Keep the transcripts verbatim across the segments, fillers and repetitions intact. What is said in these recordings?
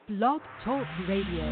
Blog Talk Radio.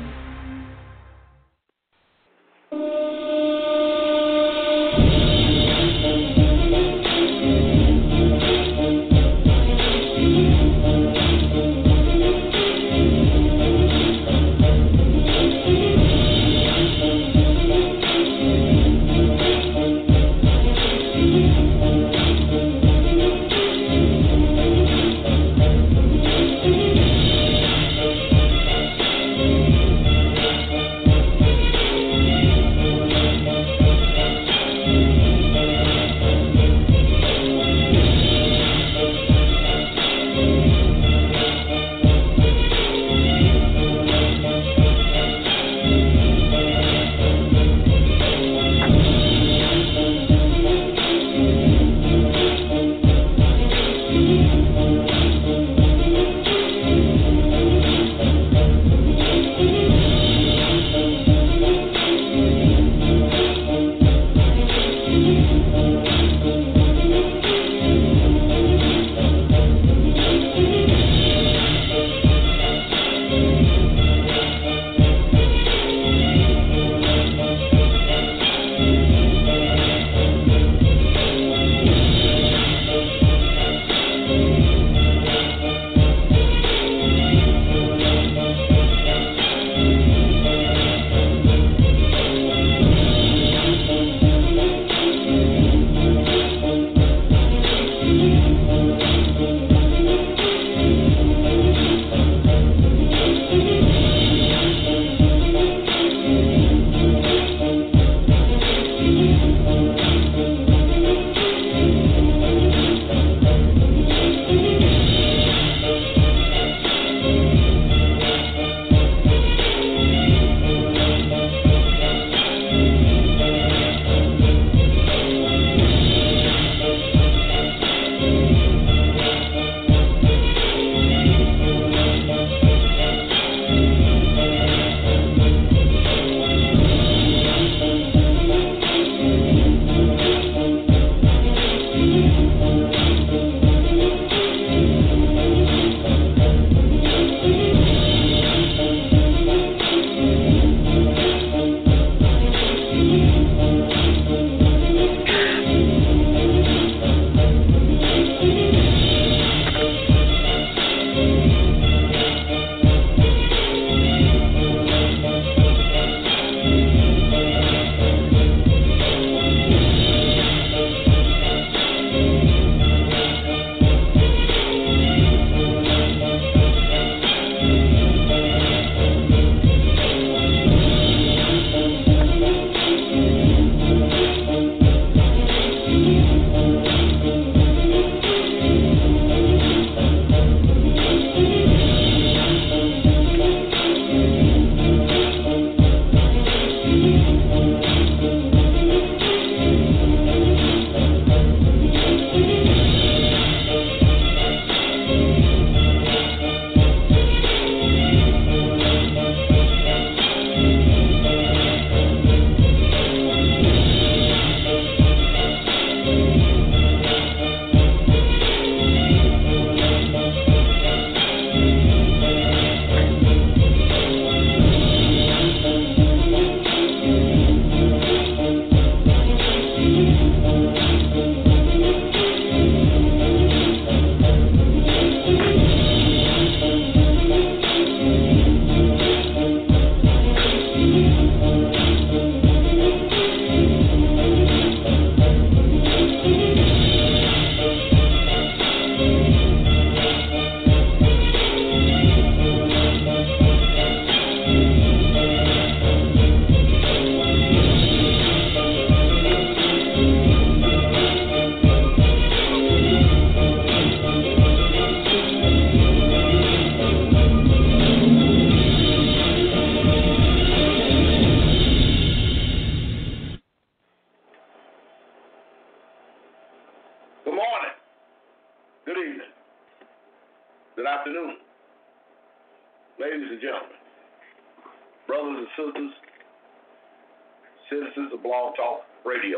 Citizens of Blog Talk Radio.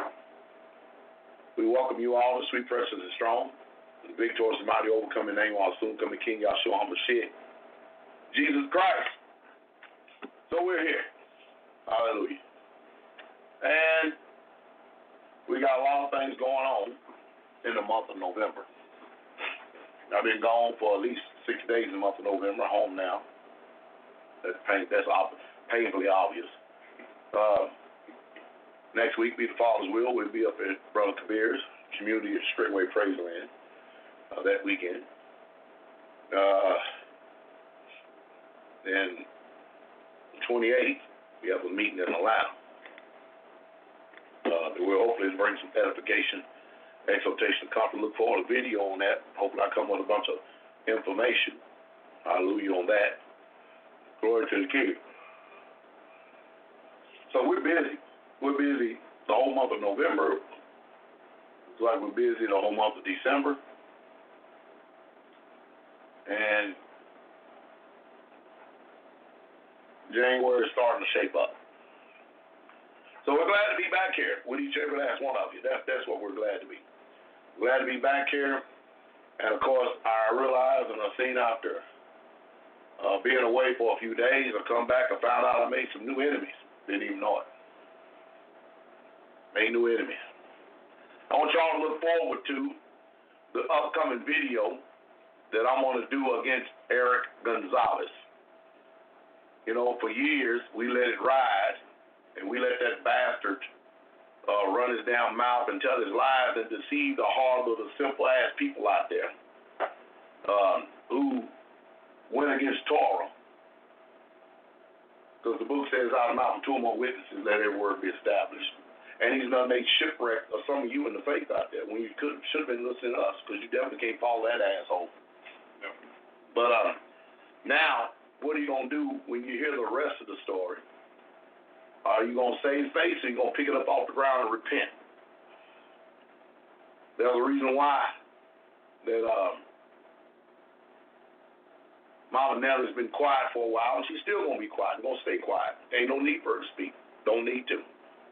We welcome you all to Sweet, Precious, and Strong, the victorious and mighty overcoming name of our soon coming King Yahshua HaMashiach. Jesus Christ. So we're here. Hallelujah. And we got a lot of things going on in the month of November. I've been gone for at least six days in the month of November, home now. That's, pain, that's painfully obvious. Uh, next week, be the Father's will, we'll be up at Brother Kabir's Community at Straightway Praise Land uh, that weekend. Uh, then twenty-eighth, we have a meeting in Atlanta. Uh, that will hopefully bring some edification, exhortation, comfort. Look forward to a video on that. Hopefully I come with a bunch of information. Hallelujah on that. Glory to the King. So we're busy. We're busy the whole month of November. It's like we're busy the whole month of December. And January is starting to shape up. So we're glad to be back here with each every last one of you. That's that's what we're glad to be. Glad to be back here. And of course, I realized and I've seen after uh, being away for a few days, I come back and found out I made some new enemies. Didn't even know it. Made new enemies. I want y'all to look forward to the upcoming video that I'm going to do against Eric Gonzalez. You know, for years, we let it ride. And we let that bastard uh, run his damn mouth and tell his lies and deceive the heart of the simple-ass people out there um, who went against Torah. Because the book says, out of the mouth of two or more witnesses, let every word be established. And he's going to make shipwreck of some of you in the faith out there when you could should have been listening to us, because you definitely can't follow that asshole. No. But uh, now, what are you going to do when you hear the rest of the story? Are you going to save face, or are you going to pick it up off the ground and repent? There's a reason why that um, Mama Nellie's been quiet for a while, and she's still going to be quiet. She's going to stay quiet. Ain't no need for her to speak. Don't need to.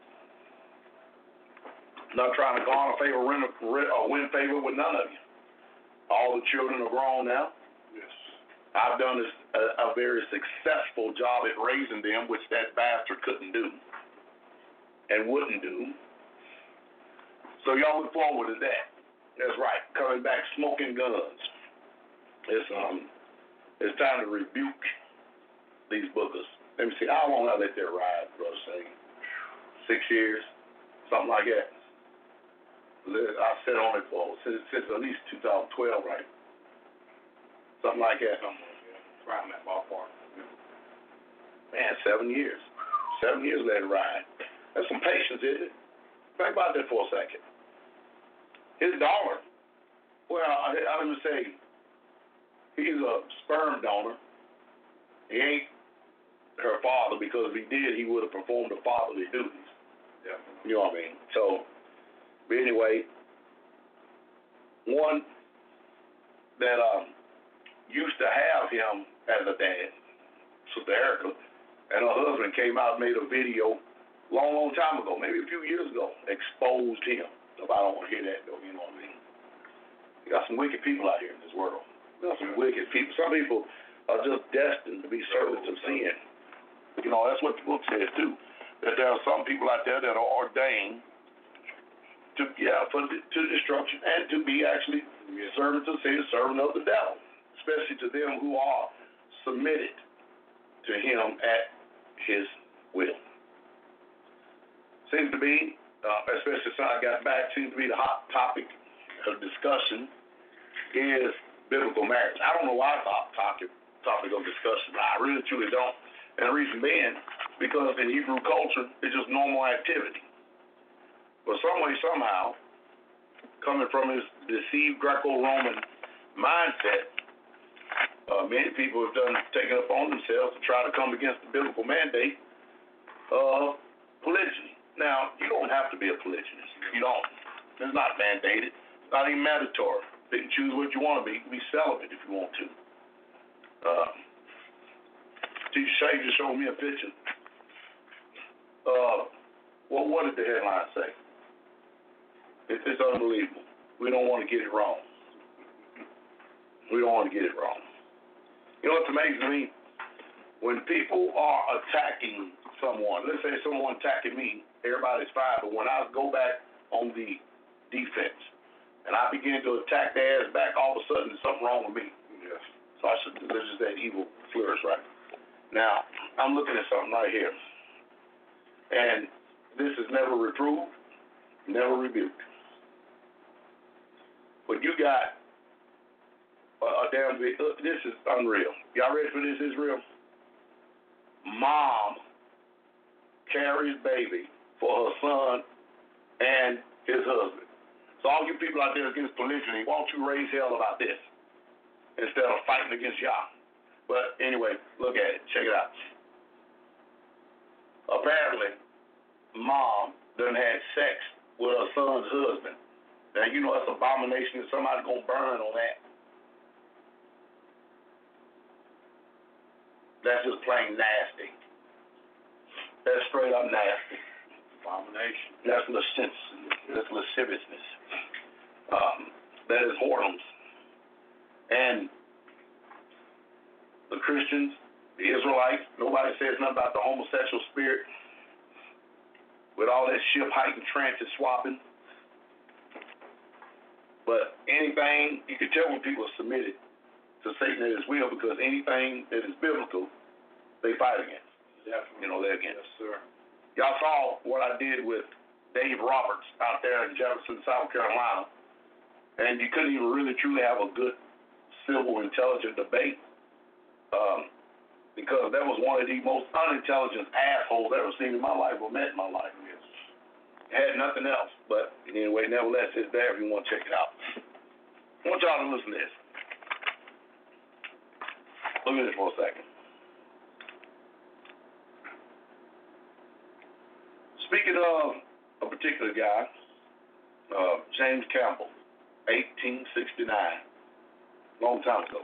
Not trying to garner favor or win favor with none of you. All the children are grown now. Yes. I've done this, a, a very successful job at raising them, which that bastard couldn't do and wouldn't do. So y'all look forward to that. That's right. Coming back, smoking guns. It's um, it's time to rebuke these bookers. Let me see. How long I let that ride, brother? Say six years, something like that. I sat on it for since, since at least two thousand twelve, right? Something like that. Something like that. Around that ballpark. Man, seven years. Seven years let it ride. That's some patience, isn't it? Think about that for a second. His daughter, well, I, I let me say, he's a sperm donor. He ain't her father, because if he did, he would have performed the fatherly duties. Yeah. You know what I mean? So, but anyway, one that um, used to have him as a dad, Sister Erica, and her husband came out and made a video long, long time ago, maybe a few years ago, exposed him. So I don't want to hear that, though, you know what I mean? You got some wicked people out here in this world. You got some wicked people. Some people are just destined to be servants of sin. You know, that's what the book says, too, that there are some people out there that are ordained to, yeah, for the, to destruction and to be actually servants of sin, servant of the devil, especially to them who are submitted to him at his will. Seems to be, uh, especially since I got back, seems to be the hot topic of discussion is biblical marriage. I don't know why it's a hot topic, topic of discussion. I really, truly don't. And the reason being, because in Hebrew culture, it's just normal activity. But some way, somehow, coming from his deceived Greco-Roman mindset, uh, many people have done taken it upon themselves to try to come against the biblical mandate of polygyny. Now, you don't have to be a polygynist. You don't. It's not mandated. It's not even mandatory. You can choose what you want to be. You can be celibate if you want to. Uh, Teacher Shay just showed me a picture. Uh, well, what did the headline say? It, it's unbelievable. We don't want to get it wrong. We don't want to get it wrong. You know what's amazing to me? when people are attacking someone, let's say someone attacking me, everybody's fine, but when I go back on the defense and I begin to attack their ass back, all of a sudden there's something wrong with me. Yes. So I should, let's just that evil flourish, right? Now, I'm looking at something right here. And this is never reproved, never rebuked. But you got a, a damn big, uh, this is unreal. Y'all ready for this, Israel? Mom carries baby for her son and his husband. So all you people out there against polygyny, why don't you raise hell about this instead of fighting against y'all? But anyway, look at it. Check it out. Apparently, mom done had sex with her son's husband. Now, you know that's an abomination, and somebody's going to burn on that. That's just plain nasty. That's straight up nasty. Abomination. That's lasciviousness. That's lasciviousness. Um, that is whoredoms. And the Christians, the Israelites, nobody says nothing about the homosexual spirit with all that ship hiking, transit swapping. But anything, you can tell when people are submitted to Satan at his will, because anything that is biblical, they fight against. Definitely. You know, they're against. Yes, sir. Y'all saw what I did with Dave Roberts out there in Jefferson, South Carolina, and you couldn't even really truly have a good, civil, intelligent debate. Um, because that was one of the most unintelligent assholes I've ever seen in my life or met in my life. Yes. Had nothing else. But anyway, nevertheless, it's there if you want to check it out. I want y'all to listen to this. Look at this for a second. Speaking of a particular guy, uh, James Campbell, eighteen sixty-nine, long time ago.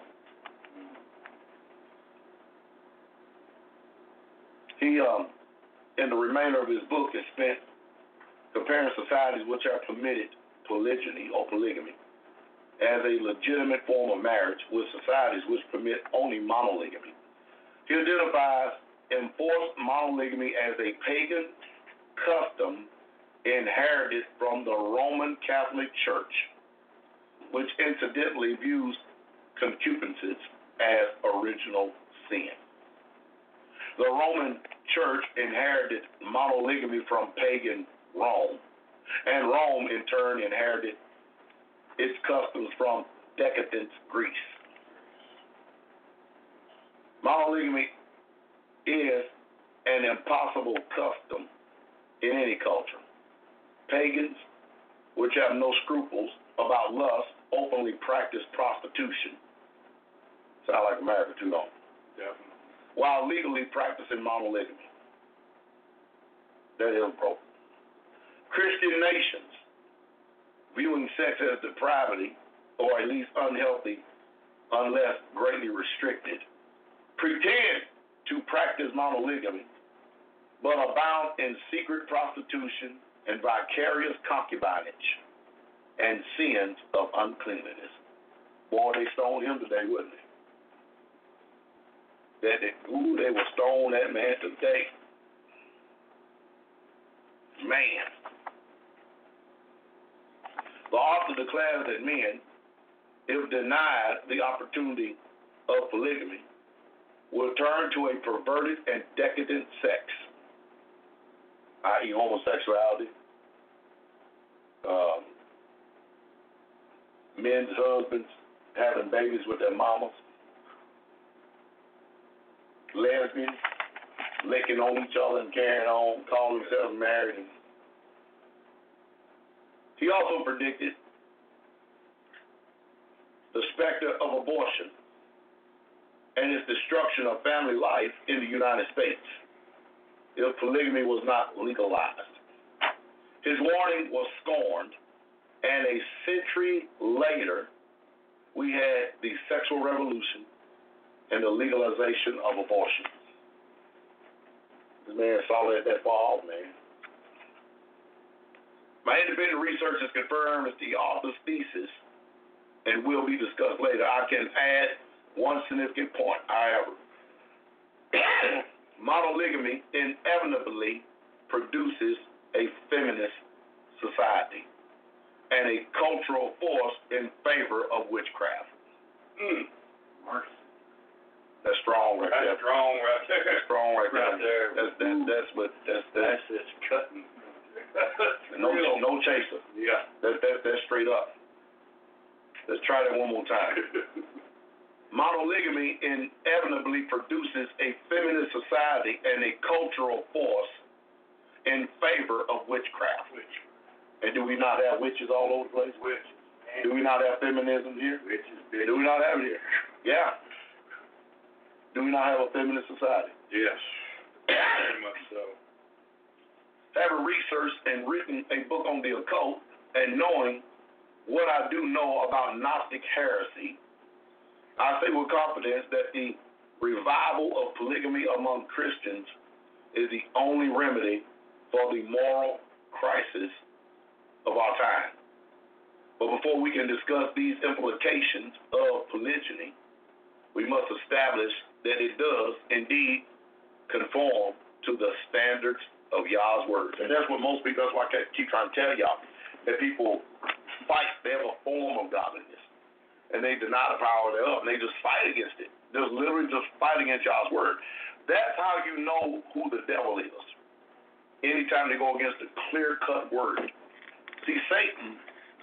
He, um, in the remainder of his book, is spent comparing societies which are permitted polygyny or polygamy as a legitimate form of marriage with societies which permit only monolygamy. He identifies enforced monolygamy as a pagan custom inherited from the Roman Catholic Church, which incidentally views concupiscence as original sin. The Roman Church inherited monolygamy from pagan Rome, and Rome in turn inherited its customs from decadent Greece. Monolygamy is an impossible custom in any culture. Pagans, which have no scruples about lust, openly practice prostitution. Sound like America too long. Definitely. While legally practicing monolygamy. That is broken. Christian nations, viewing sex as depravity, or at least unhealthy, unless greatly restricted, pretend to practice monolygamy, but abound in secret prostitution and vicarious concubinage and sins of uncleanliness. Boy, they stoned him today, wouldn't they? That they, ooh, they will stone that man today. Man. The author declares that men, if denied the opportunity of polygamy, will turn to a perverted and decadent sex, that is homosexuality, um, men's husbands having babies with their mamas, lesbians licking on each other and carrying on, calling themselves married. And he also predicted the specter of abortion and its destruction of family life in the United States if polygamy was not legalized. His warning was scorned, and a century later, we had the sexual revolution and the legalization of abortion. This man saw that that far off, man. My independent research has confirmed that the author's thesis, and will be discussed later. I can add one significant point, however. monogamy inevitably produces a feminist society and a cultural force in favor of witchcraft. Mm. Mercy. That's strong right that's there. That's strong right there. That's strong right, right there. That's that, that's what that's that's, that's just cutting. no real. no chaser. Yeah. That that that's straight up. Let's try that one more time. Monogamy inevitably produces a feminist society and a cultural force in favor of witchcraft. Witch. And do we not have witches all over the place? Witches. Do we not have feminism here? Witches. Do we not have it here? Yeah. Do we not have a feminist society? Yes. Very much so. Having researched and written a book on the occult and knowing what I do know about Gnostic heresy, I say with confidence that the revival of polygamy among Christians is the only remedy for the moral crisis of our time. But before we can discuss these implications of polygyny, we must establish that it does indeed conform to the standards of Yah's words. And that's what most people, that's why I keep trying to tell y'all, that people fight, they have a form of godliness, and they deny the power thereof, and they just fight against it. Just literally just fight against Yah's word. That's how you know who the devil is. Anytime they go against a clear-cut word. See, Satan,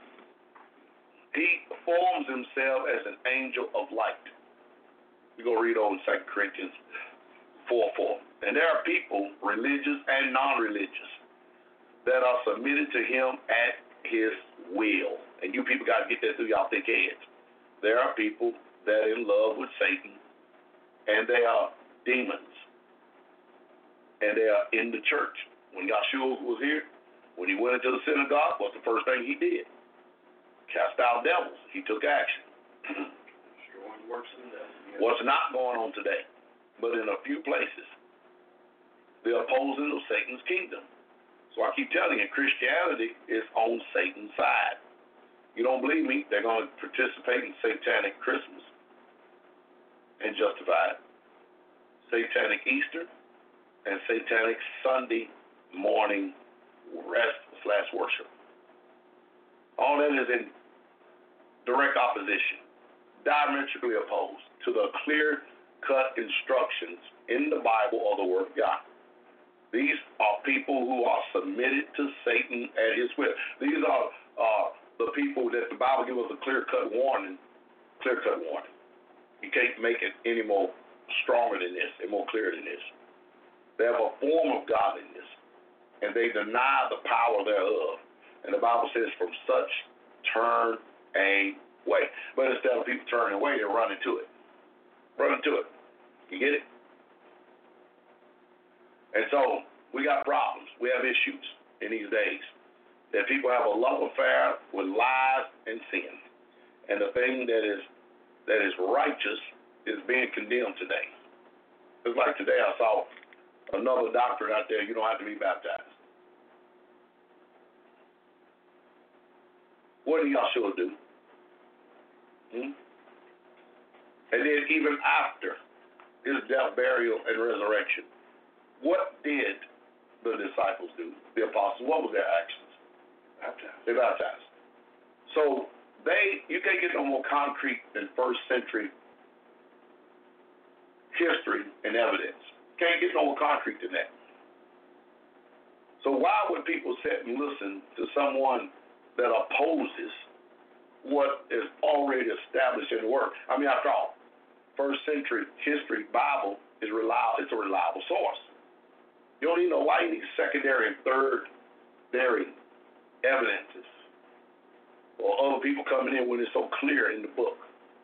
he forms himself as an angel of light. We go read over in Second Corinthians four four. And there are people, religious and non-religious, that are submitted to him at his will. And you people got to get that through y'all thick heads. There are people that are in love with Satan, and they are demons. And they are in the church. When Yahshua was here, when he went into the synagogue, what's the first thing he did? Cast out devils. He took action. Sure one works in that. Yeah. What's not going on today, but in a few places, the opposing of Satan's kingdom. So I keep telling you, Christianity is on Satan's side. You don't believe me? They're going to participate in Satanic Christmas and justify it. Satanic Easter and Satanic Sunday morning rest slash worship. All that is in direct opposition, diametrically opposed to the clear-cut instructions in the Bible or the Word of God. These are people who are submitted to Satan at his will. These are uh, the people that the Bible gives us a clear-cut warning, clear-cut warning. You can't make it any more stronger than this and more clear than this. They have a form of godliness, and they deny the power thereof. And the Bible says, from such turn away. But instead of people turning away, they're running to it. Running to it. You get it? And so we got problems. We have issues in these days. That people have a love affair with lies and sin. And the thing that is that is righteous is being condemned today. It's like today I saw another doctrine out there, you don't have to be baptized. What did Yahshua do? Hmm? And then even after his death, burial, and resurrection, what did the disciples do? The apostles, what was their actions? Baptized. They baptized. So they, you can't get no more concrete than first century history and evidence. Can't get no more concrete than that. So why would people sit and listen to someone that opposes what is already established in the Word? I mean, after all, first century history Bible is reliable. It's a reliable source. You don't even know why you need secondary and third-dairy evidences or other people coming in when it's so clear in the book.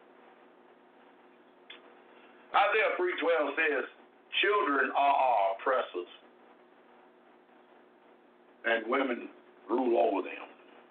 Isaiah three twelve says, children are our oppressors, and women rule over them.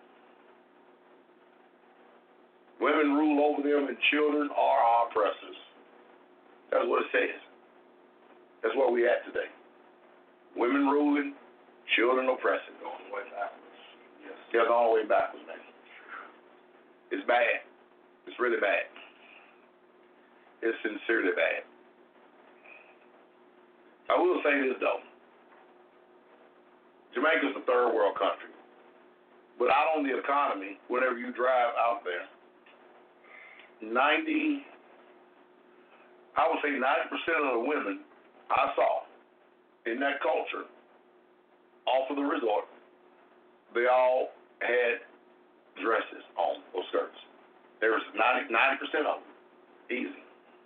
Women rule over them, and children are our oppressors. That's what it says. That's where we at today. Women ruling, children oppressing. Going way backwards. Yes. They're going all the way backwards, man. It's bad. It's really bad. It's sincerely bad. I will will say this though. Jamaica's a third world country. But out on the economy, whenever you drive out there, ninety, I would say ninety percent of the women I saw in that culture, off of the resort, they all had dresses on or skirts. There was ninety percent of them. Easy.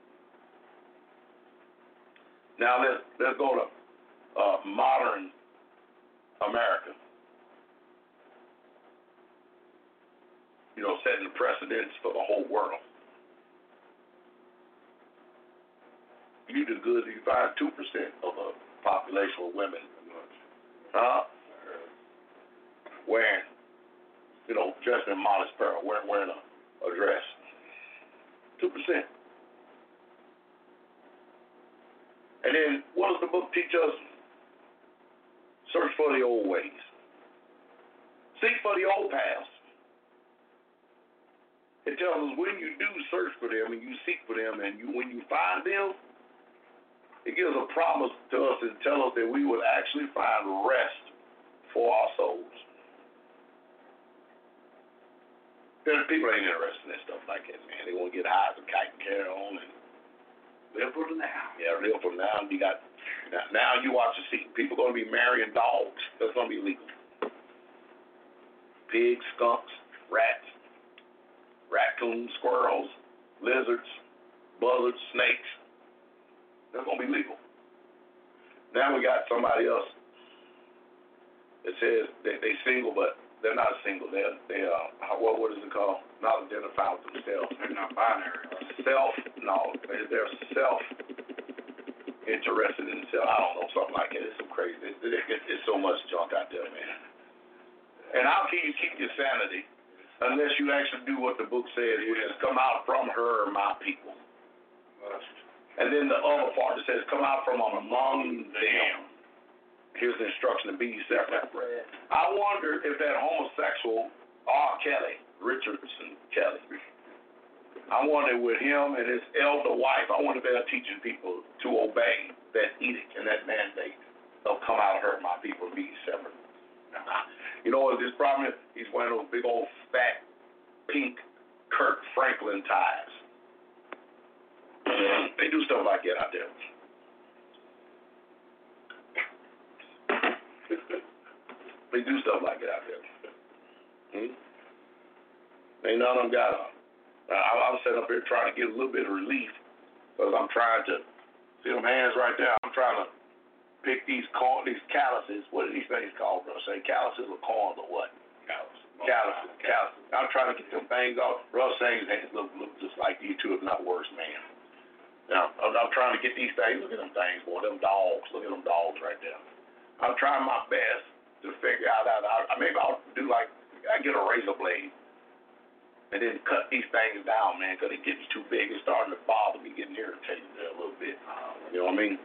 Now let's let's go to uh, modern America. You know, setting the precedence for the whole world. You do good if you find two percent of the population of women, huh? Wearing, you know, dressed in modest apparel, wearing, wearing a, a dress. two percent. And then, what does the book teach us? Search for the old ways. Seek for the old paths. It tells us when you do search for them and you seek for them and you when you find them, it gives a promise to us and tells us that we will actually find rest for our souls. There's people ain't interested in that stuff like that, man. They want to get high as a kite and carry on and live for the now. Yeah, live for now. You got now, now you watch the see. People going to be marrying dogs. That's going to be legal. Pigs, skunks, rats, raccoons, squirrels, lizards, buzzards, snakes. That's going to be legal. Now we got somebody else that says that they single, but they're not single. They're, they uh, what, what is it called? Not identified with themselves. They're not binary. Self, no, they're self-interested in themselves. I don't know, something like that. It's so crazy. It, it, it, it's so much junk out there, man. And how can you keep your sanity unless you actually do what the book says, which is come out from her, my people. And then the other part that says come out from among them. Here's the instruction to be separate. I wonder if that homosexual R. Kelly, Richardson Kelly, I wonder with him and his elder wife, I wonder if they're teaching people to obey that edict and that mandate of come out of her, my people, and be separate. You know what his problem is? He's wearing those big old fat pink Kirk Franklin ties. They do stuff like that out there. They do stuff like that out there. Hmm? Ain't none of them got them. I'm sitting up here trying to get a little bit of relief because I'm trying to see them hands right there. I'm trying to pick these corn, these calluses. What are these things called, bro? Say calluses or corns or what? Calluses. Calluses. Calluses. I'm trying to get them things off. Russ saying his hands look, look just like you two, if not worse, man. Now, I'm, I'm trying to get these things. Look at them things, boy. Them dogs. Look at them dogs right there. I'm trying my best to figure out how to, maybe I'll do like, I get a razor blade and then cut these things down, man, because it gets too big. It's starting to bother me, getting irritated there a little bit. You know what I mean?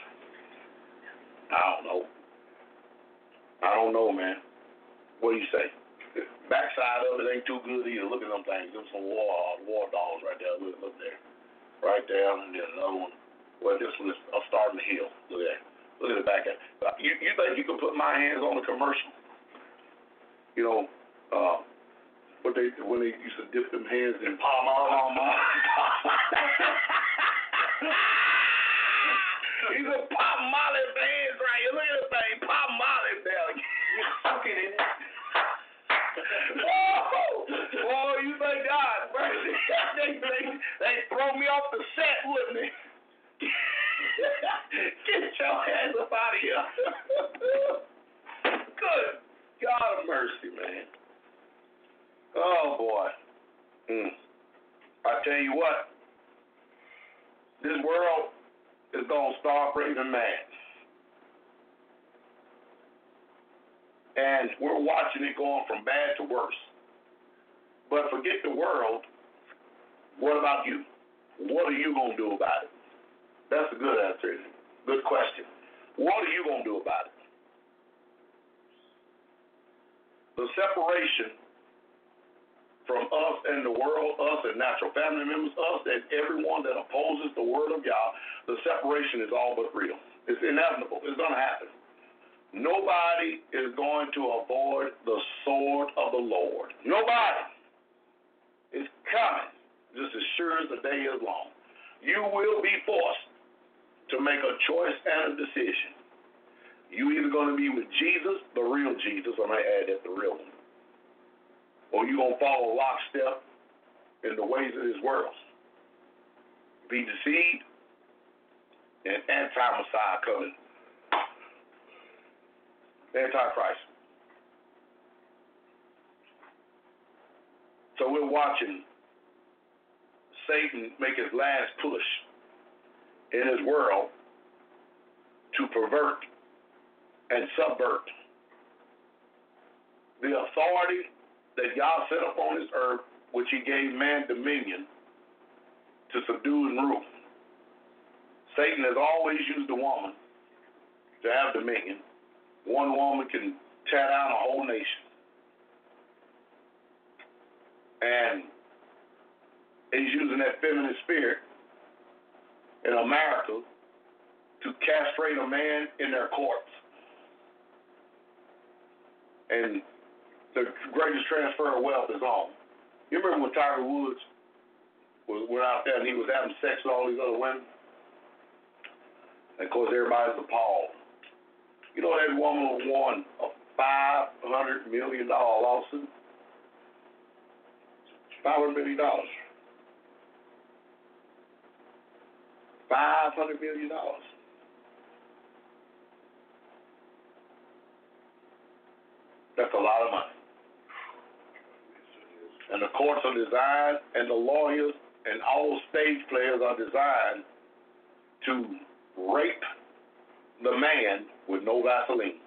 I don't know. I don't know, man. What do you say? Backside of it ain't too good either. Look at them things. Them some war uh, war dogs right there. Look, look there. Right there, and then another one. Well, this one is uh, starting to heal. Look at that. Look at the back end. You, you think you can put my hands on the commercial? You know, uh, what they when they used to dip them hands in palm oil. Palm oil. He's a pop molly hands right here. Look at the thing. Pop molly belly. You're sucking in it. Whoa! Whoa, you thank God, mercy. they, they, they throw me off the set, wouldn't they? Get your hands up out of here. Good God of mercy, man. Oh, boy. Mm. I tell you what, this world is going to start raising man. And we're watching it going from bad to worse. But forget the world. What about you? What are you going to do about it? That's a good answer. Good question. What are you going to do about it? The separation from us and the world, us and natural family members, us and everyone that opposes the word of God, the separation is all but real. It's inevitable. It's going to happen. Nobody is going to avoid the sword of the Lord. Nobody. It's coming, just as sure as the day is long. You will be forced to make a choice and a decision. You either going to be with Jesus, the real Jesus, I might add that, the real one, or you going to follow lockstep in the ways of this world. Be deceived, and anti-Messiah coming. Antichrist. So we're watching Satan make his last push in his world to pervert and subvert the authority that God set up on this earth, which he gave man dominion to subdue and rule. Satan has always used a woman to have dominion. One woman can tear down a whole nation. And he's using that feminine spirit in America to castrate a man in their courts. And the greatest transfer of wealth is on. You remember when Tiger Woods was went out there and he was having sex with all these other women? And of course, everybody's appalled. You know that woman won a five hundred million dollars lawsuit? five hundred million dollars. five hundred million dollars. That's a lot of money. And the courts are designed, and the lawyers and all stage players are designed to rape the man with no Vaseline.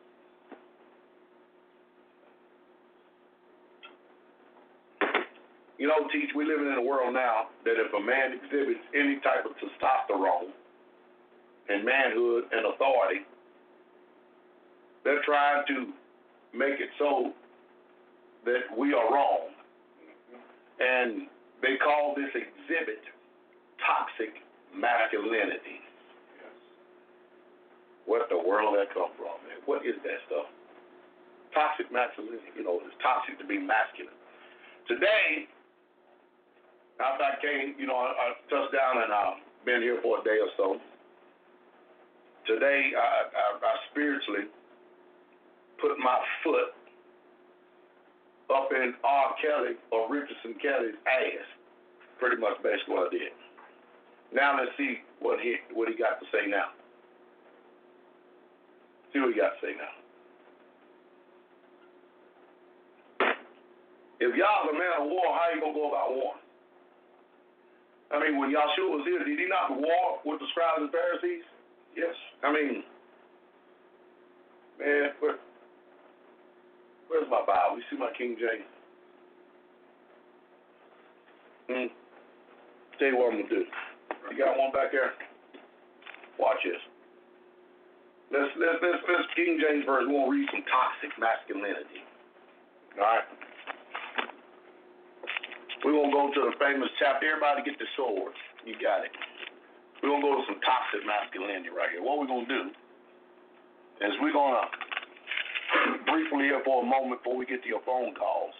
You know, Teach, we're living in a world now that if a man exhibits any type of testosterone and manhood and authority, they're trying to make it so that we are wrong. And they call this exhibit toxic masculinity. Yes. What the world that come from, man? What is that stuff? Toxic masculinity. You know, it's toxic to be masculine. Today, after I came, you know, I, I touched down and I've been here for a day or so. Today, I, I, I spiritually put my foot up in R. Kelly or Richardson Kelly's ass. Pretty much basically what I did. Now let's see what he what he got to say now. See what he got to say now. If y'all's a man of war, how you gonna go about war? I mean, when Yahshua was here, did he not war with the scribes and Pharisees? Yes. I mean, man, where, where's my Bible? You see my King James? Hmm. Tell you what I'm gonna do. You got one back there? Watch this. Let's let's let's, let's King James version. We'll read some toxic masculinity. All right. We're going to go to the famous chapter. Everybody get the sword. You got it. We're going to go to some toxic masculinity right here. What we're going to do is we're going to briefly here for a moment before we get to your phone calls.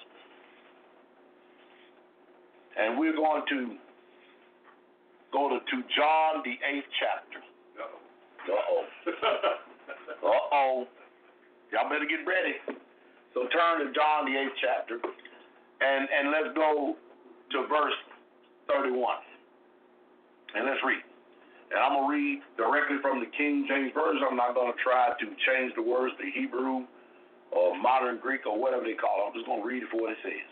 And we're going to go to, to John, the eighth chapter. Uh-oh. Uh-oh. Uh-oh. Y'all better get ready. So turn to John, the eighth chapter, and, and let's go to verse thirty-one. And let's read. And I'm going to read directly from the King James Version. I'm not going to try to change the words to Hebrew or modern Greek or whatever they call it. I'm just going to read it for what it says.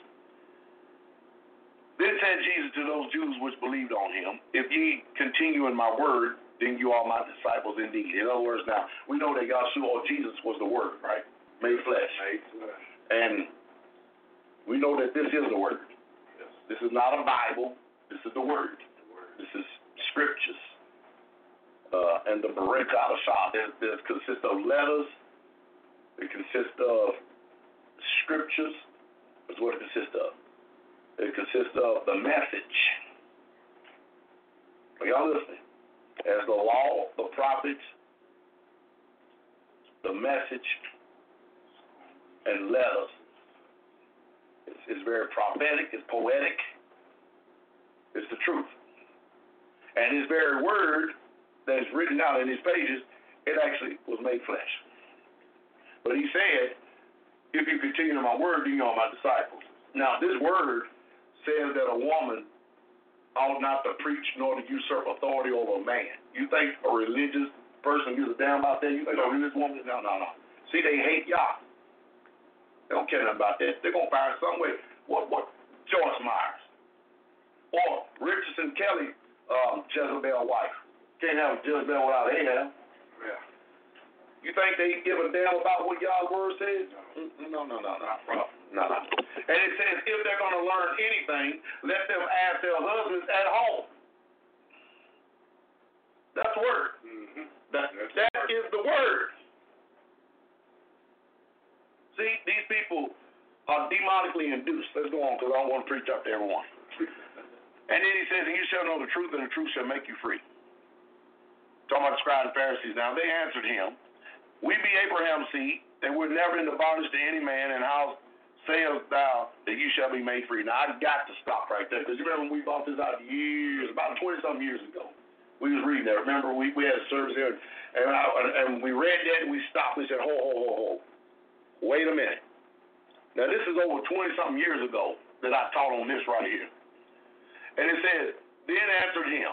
Then said Jesus to those Jews which believed on him, if ye continue in my word, then you are my disciples indeed. In other words, now, we know that Yahshua or Jesus was the word, right? Made flesh. Made flesh. And we know that this is the word. This is not a Bible. This is the word. The word. This is scriptures. Uh, and the Bereshit Shah. It, it consists of letters. It consists of scriptures. That's what it consists of. It consists of the message. Are y'all listening? As the law, the prophets, the message, and letters. It's, it's very prophetic, it's poetic, it's the truth. And his very word that is written out in these pages, it actually was made flesh. But he said, if you continue in my word, then you are my disciples. Now, this word says that a woman ought not to preach nor to usurp authority over a man. You think a religious person gives a damn about that? You think a religious woman? No, no, no. See, they hate y'all. They don't care nothing about that. They're going to find some way. What, what? Joyce Myers. Or Richardson Kelly, um, Jezebel wife. Can't have a Jezebel without Ahab. Yeah. You think they give a damn about what y'all's word says? No, no, no, no. No, no. And it says if they're going to learn anything, let them ask their husbands at home. That's the word. Mm-hmm. That, That's that the word. is the word. See, these people are demonically induced. Let's go on because I don't want to preach up to everyone. And then he says, and you shall know the truth, and the truth shall make you free. Talking about the scribes and Pharisees now. They answered him, we be Abraham's seed, and we're never in the bondage to any man, and how sayest thou that you shall be made free? Now, I got to stop right there, because you remember when we bought this out years, about twenty-something years ago. We was reading that. Remember, we, we had a service here, and, I, and we read that, and we stopped, and we said, ho, ho, ho, ho. Wait a minute. Now, this is over twenty-something years ago that I taught on this right here. And it says, then answered him,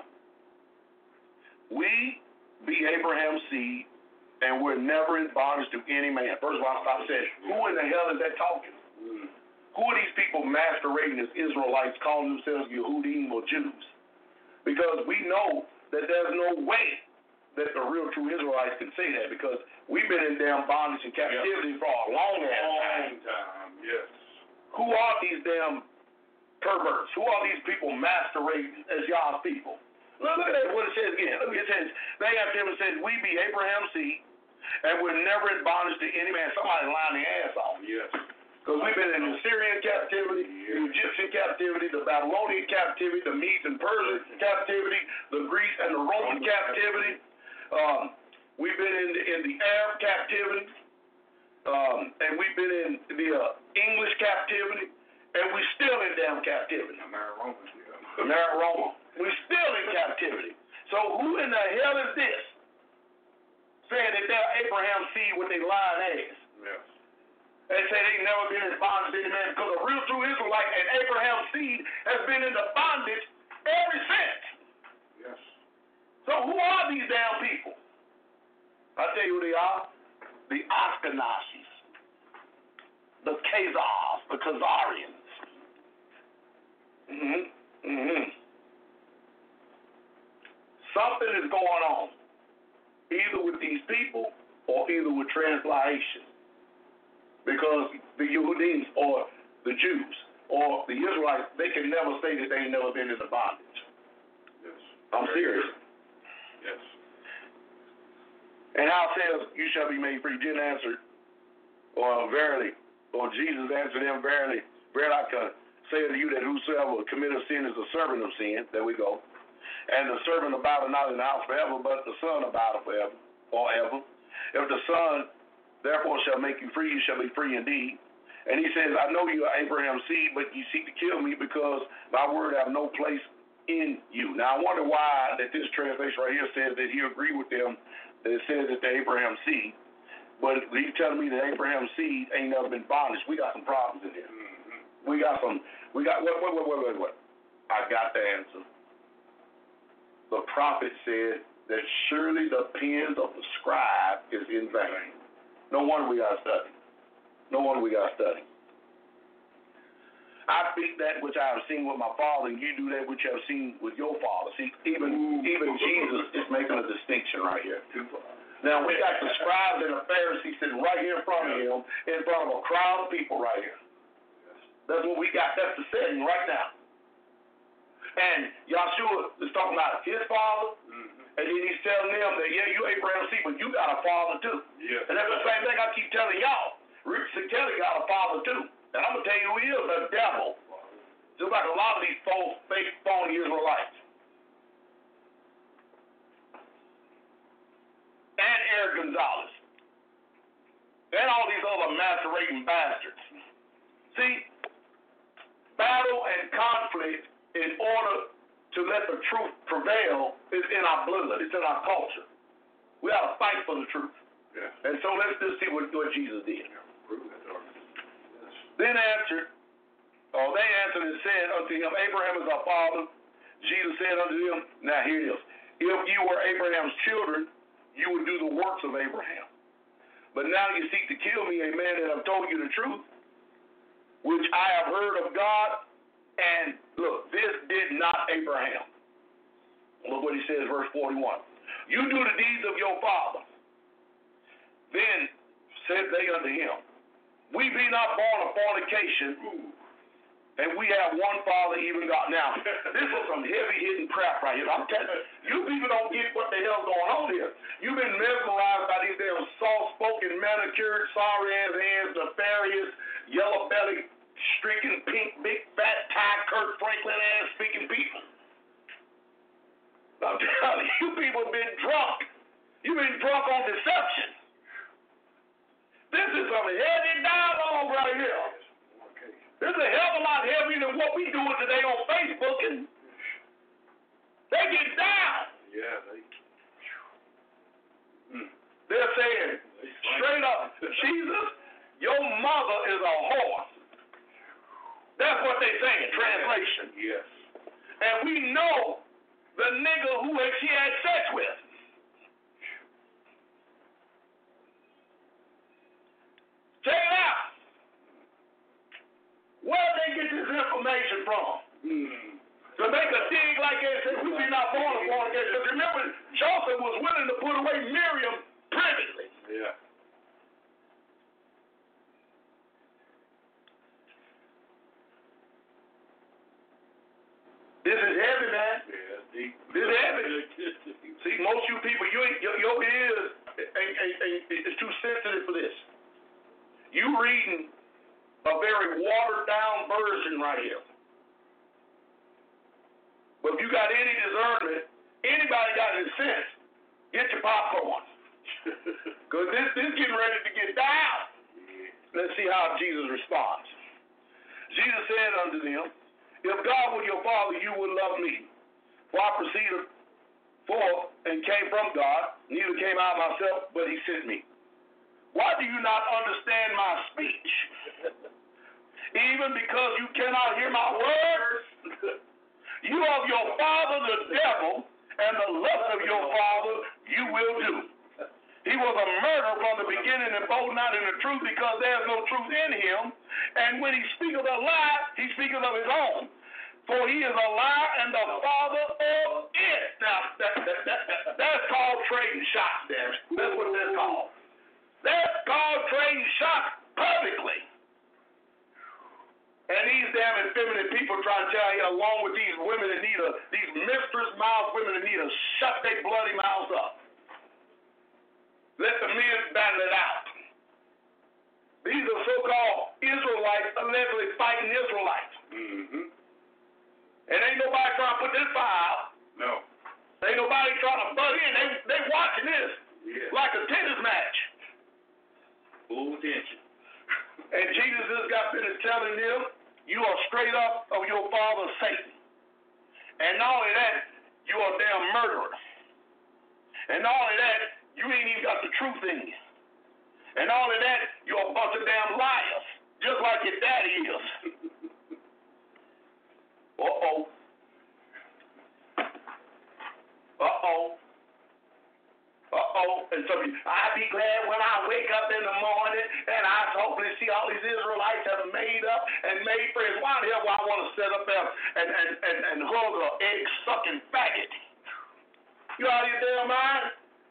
we be Abraham's seed, and we're never in bondage to any man. First of all, I stopped and said, who in the hell is that talking? Mm. Who are these people masquerading as Israelites, calling themselves Yehudim or Jews? Because we know that there's no way that the real true Israelites can say that, because we've been in damn bondage and captivity yes. for a long ass time. time. Yes. Who are these damn perverts? Who are these people masquerading as y'all's people? Look, look at that, what it says again. Look, it says, they answered him and said, we be Abraham's seed, and we're never in bondage to any man. Somebody lying their ass off. Yes. Because we've been in the Syrian captivity, yes. the Egyptian captivity, the Babylonian captivity, the Medes and Persian captivity, the Greece and the Roman captivity. Um, we've been in the, in the Arab captivity, um, and we've been in the uh, English captivity, and we're still in damn captivity. American Roma. American Roma. We're still in captivity. So who in the hell is this saying that they're Abraham's seed with their lying ass? Yes. They say they've never been in bondage to any man, because a real true Israelite and Abraham's seed has been in the bondage ever since. Yes. So who are these damn people? I tell you who they are. The Ashkenazis, the Khazars, the Khazarians. Mm-hmm. Mm-hmm. Something is going on, either with these people or either with translation. Because the Yehudim or the Jews or the Israelites, they can never say that they ain't never been in the bondage. Yes. I'm Very serious. Good. Yes. And how it says, you shall be made free. Jen answered, or verily, or Jesus answered them, verily, verily I can say unto you that whosoever committeth sin is a servant of sin. There we go. And the servant abideth not in the house forever, but the Son abideth forever, or ever. If the Son therefore shall make you free, you shall be free indeed. And he says, I know you are Abraham's seed, but you seek to kill me because my word have no place in you. Now, I wonder why that this translation right here says that he agreed with them, that it says that they're Abraham's seed. But he's telling me that Abraham's seed ain't never been bondage. We got some problems in here. Mm-hmm. We got some, we got, wait, wait, wait, wait, wait, wait. I got the answer. The prophet said that surely the pens of the scribe is in vain. No wonder we got to study. No wonder we got to study. I speak that which I have seen with my father, and you do that which you have seen with your father. See, even even Jesus is making a distinction right here. Now, we got the scribes and the Pharisees sitting right here in front of him, in front of a crowd of people right here. That's what we got. That's the setting right now. And Yahshua is talking about his father, mm-hmm. and then he's telling them that, yeah, you Abraham's seed, but you got a father too. Yeah. And that's the same thing I keep telling y'all. Richard Kelly got a father too. And I'm going to tell you who he is, the devil. Just like a lot of these false, fake, phony Israelites. And Eric Gonzalez. And all these other macerating bastards. See, battle and conflict in order to let the truth prevail is in our blood. It's in our culture. We got to fight for the truth. Yes. And so let's just see what, what Jesus did. Prove that, darkness. Yes. Then answered, or they answered and said unto him, Abraham is our father. Jesus said unto them, now here it is. If you were Abraham's children, you would do the works of Abraham. But now you seek to kill me, a man that have told you the truth, which I have heard of God. And look, this did not Abraham. Look what he says, verse forty-one. You do the deeds of your father. Then said they unto him, we be not born of fornication, and we have one Father, even God. Now, this is some heavy-hitting crap right here. I'm telling you, you people don't get what the hell's going on here. You've been mesmerized by these damn soft-spoken, manicured, sorry-ass hands, nefarious, yellow-bellied, streaking, pink, big, fat, tie, Kirk Franklin-ass speaking people. I'm telling you, you people have been drunk. You've been drunk on deception. This is some heavy dialogue right here. This is a hell of a lot heavier than what we doing today on Facebook. And they get down. Yeah, they. They're saying straight up, Jesus, your mother is a whore. That's what they're saying, translation. Yes. And we know the nigga who she had sex with. Check it out. Where did they get this information from? Mm. To make a dig like that, say, we be not born of fornication. Because remember, Joseph was willing to put away Miriam privately. Yeah. This is heavy, man. Yeah, deep. This is heavy. See, most of you people, you ain't, your, your ears ain't, ain't, ain't, it's too sensitive for this. You reading a very watered-down version right here. But if you got any discernment, anybody got any sense, get your popcorn. Because this, this getting ready to get down. Let's see how Jesus responds. Jesus said unto them, if God were your father, you would love me. For I proceeded forth and came from God, neither came out myself, but he sent me. Why do you not understand my speech? Even because you cannot hear my words? You of your father the devil, and the lust of your father you will do. He was a murderer from the beginning and bold not in the truth, because there is no truth in him. And when he speaketh a lie, he speaketh of his own. For he is a liar and the father of it. Now, that, that, that, that, that's called trading shots, damn it. That's what that's called. That's called trading shots publicly. And these damn effeminate people try to tell you, along with these women that need a, these mistress mouth women that need to shut their bloody mouths up. Let the men battle it out. These are so-called Israelites allegedly fighting Israelites. Mm-hmm. And ain't nobody trying to put this fire out. No. Ain't nobody trying to butt in. They they watching this Yeah. like a tennis match. Full attention. And Jesus just got finished telling them, you are straight up of your father Satan. And not only that, you are a damn murderer. And not only that, you ain't even got the truth in you. And all of that, you're a bunch of damn liars, just like your daddy is. Uh-oh. Uh-oh. Uh-oh. And so I'd be glad when I wake up in the morning and I hopefully see all these Israelites that are made up and made friends. Why the hell would I want to sit up there and, and, and, and hug an egg-sucking faggot? You out of your damn mind?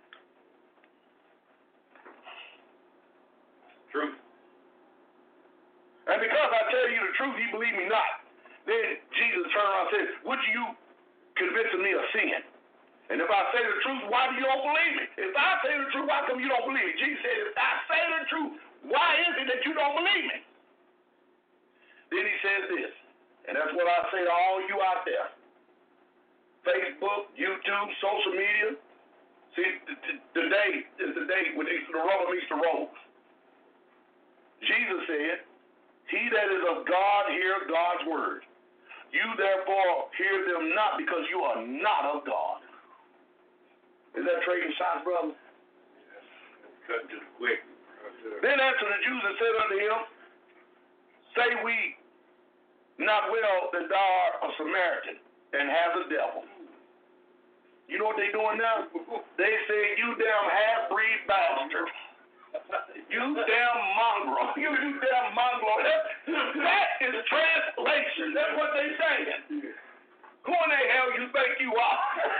Truth. And because I tell you the truth, you believe me not. Then Jesus turned around and said, would you convince me of sin? And if I say the truth, why do you don't believe me? If I say the truth, why come you don't believe me? Jesus said, if I say the truth, why is it that you don't believe me? Then he says this, And that's what I say to all you out there. Facebook, YouTube, social media. See, t- t- today is the day when the rubber meets the road. Jesus said, he that is of God, hear God's word. You therefore hear them not, because you are not of God. Is that trading shots, brother? Yes. Cut to the quick. Then answered the Jews and said unto him, say we not well that thou art a Samaritan and have the devil. You know what they doing now? They say, you damn half-breed bastard. You damn mongrel. You, you damn mongrel. That, that is translation. That's what they saying. Who in the hell you think you are?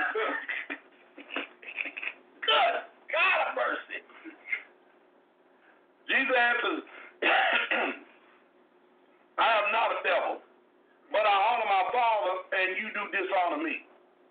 Good God of mercy. Jesus answers, I am not a devil, but I honor my Father, and you do dishonor me.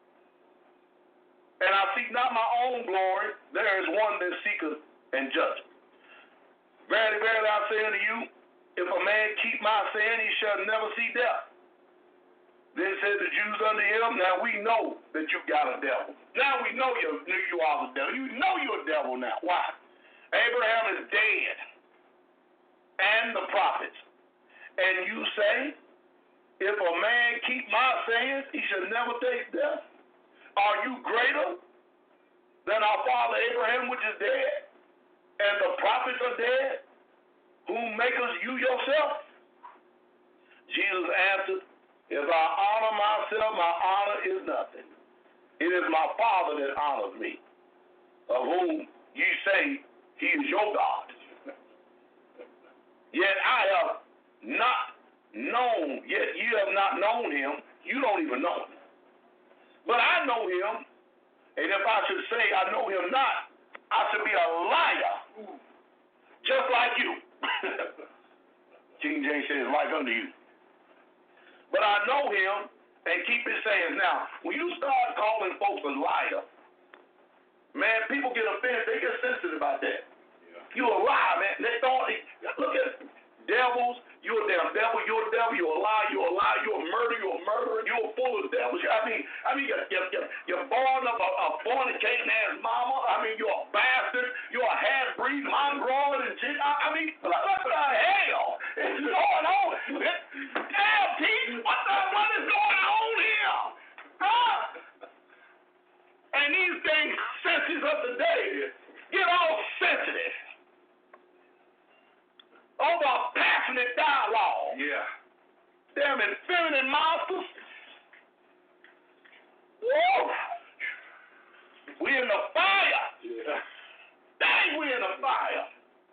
And I seek not my own glory. There is one that seeketh and judgeth. Verily, verily, I say unto you, if a man keep my saying, he shall never see death. Then said the Jews unto him, now we know that you got a devil. Now we know you, you are the devil. You know you're a devil now. Why? Abraham is dead, and the prophets. And you say, if a man keep my sayings, he shall never taste death. Are you greater than our father Abraham, which is dead, and the prophets are dead, whom makest you yourself? Jesus answered, if I honor myself, my honor is nothing. It is my Father that honors me, of whom you say he is your God. Yet I have not known, yet you have not known him. You don't even know him. But I know him, and if I should say I know him not, I should be a liar, just like you. King James says, like unto you. But I know him and keep his sayings. Now, when you start calling folks a liar, man, people get offended. They get sensitive about that. Yeah. You a liar, man. They don't, look at devils. You're a damn devil. You're a devil. You're a liar. You're a liar. You're a murderer. You're a murderer. You're full of devils. I mean, I mean, you're, you're, you're born of a, a fornicating ass mama. I mean, you're a bastard. You're a half-breed mongrel and shit. I, I mean, what the hell is going on? Damn, Pete, what the what is going on here? Huh? And these dang senses of the day get all sensitive over a passionate dialogue. Yeah. Damn infeminate monsters. Woo! We in the fire. Yeah. Dang, we in the fire.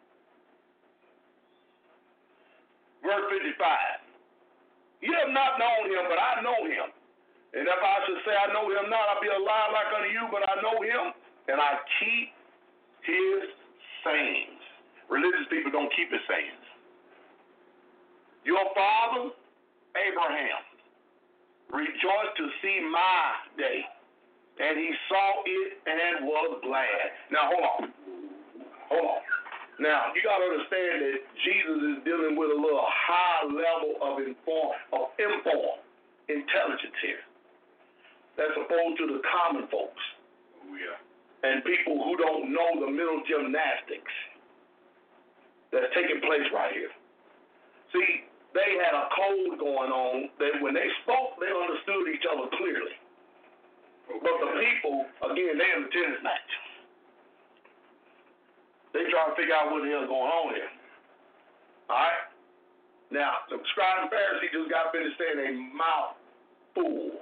Verse fifty-five. You have not known him, but I know him. And if I should say I know him not, I'll be a liar like unto you, but I know him, and I keep his sayings. Religious people don't keep his sayings. Your father, Abraham, rejoiced to see my day, and he saw it and was glad. Now, hold on. Hold on. Now, you got to understand that Jesus is dealing with a little high level of inform, of inform intelligence here. That's opposed to the common folks. Oh, yeah. And people who don't know the mental gymnastics that's taking place right here. See, they had a code going on that when they spoke, they understood each other clearly. Okay. But the people, again, they in the tennis match. They try to figure out what the hell's going on here. All right? Now, the scribe and Pharisee just got finished saying a mouthful.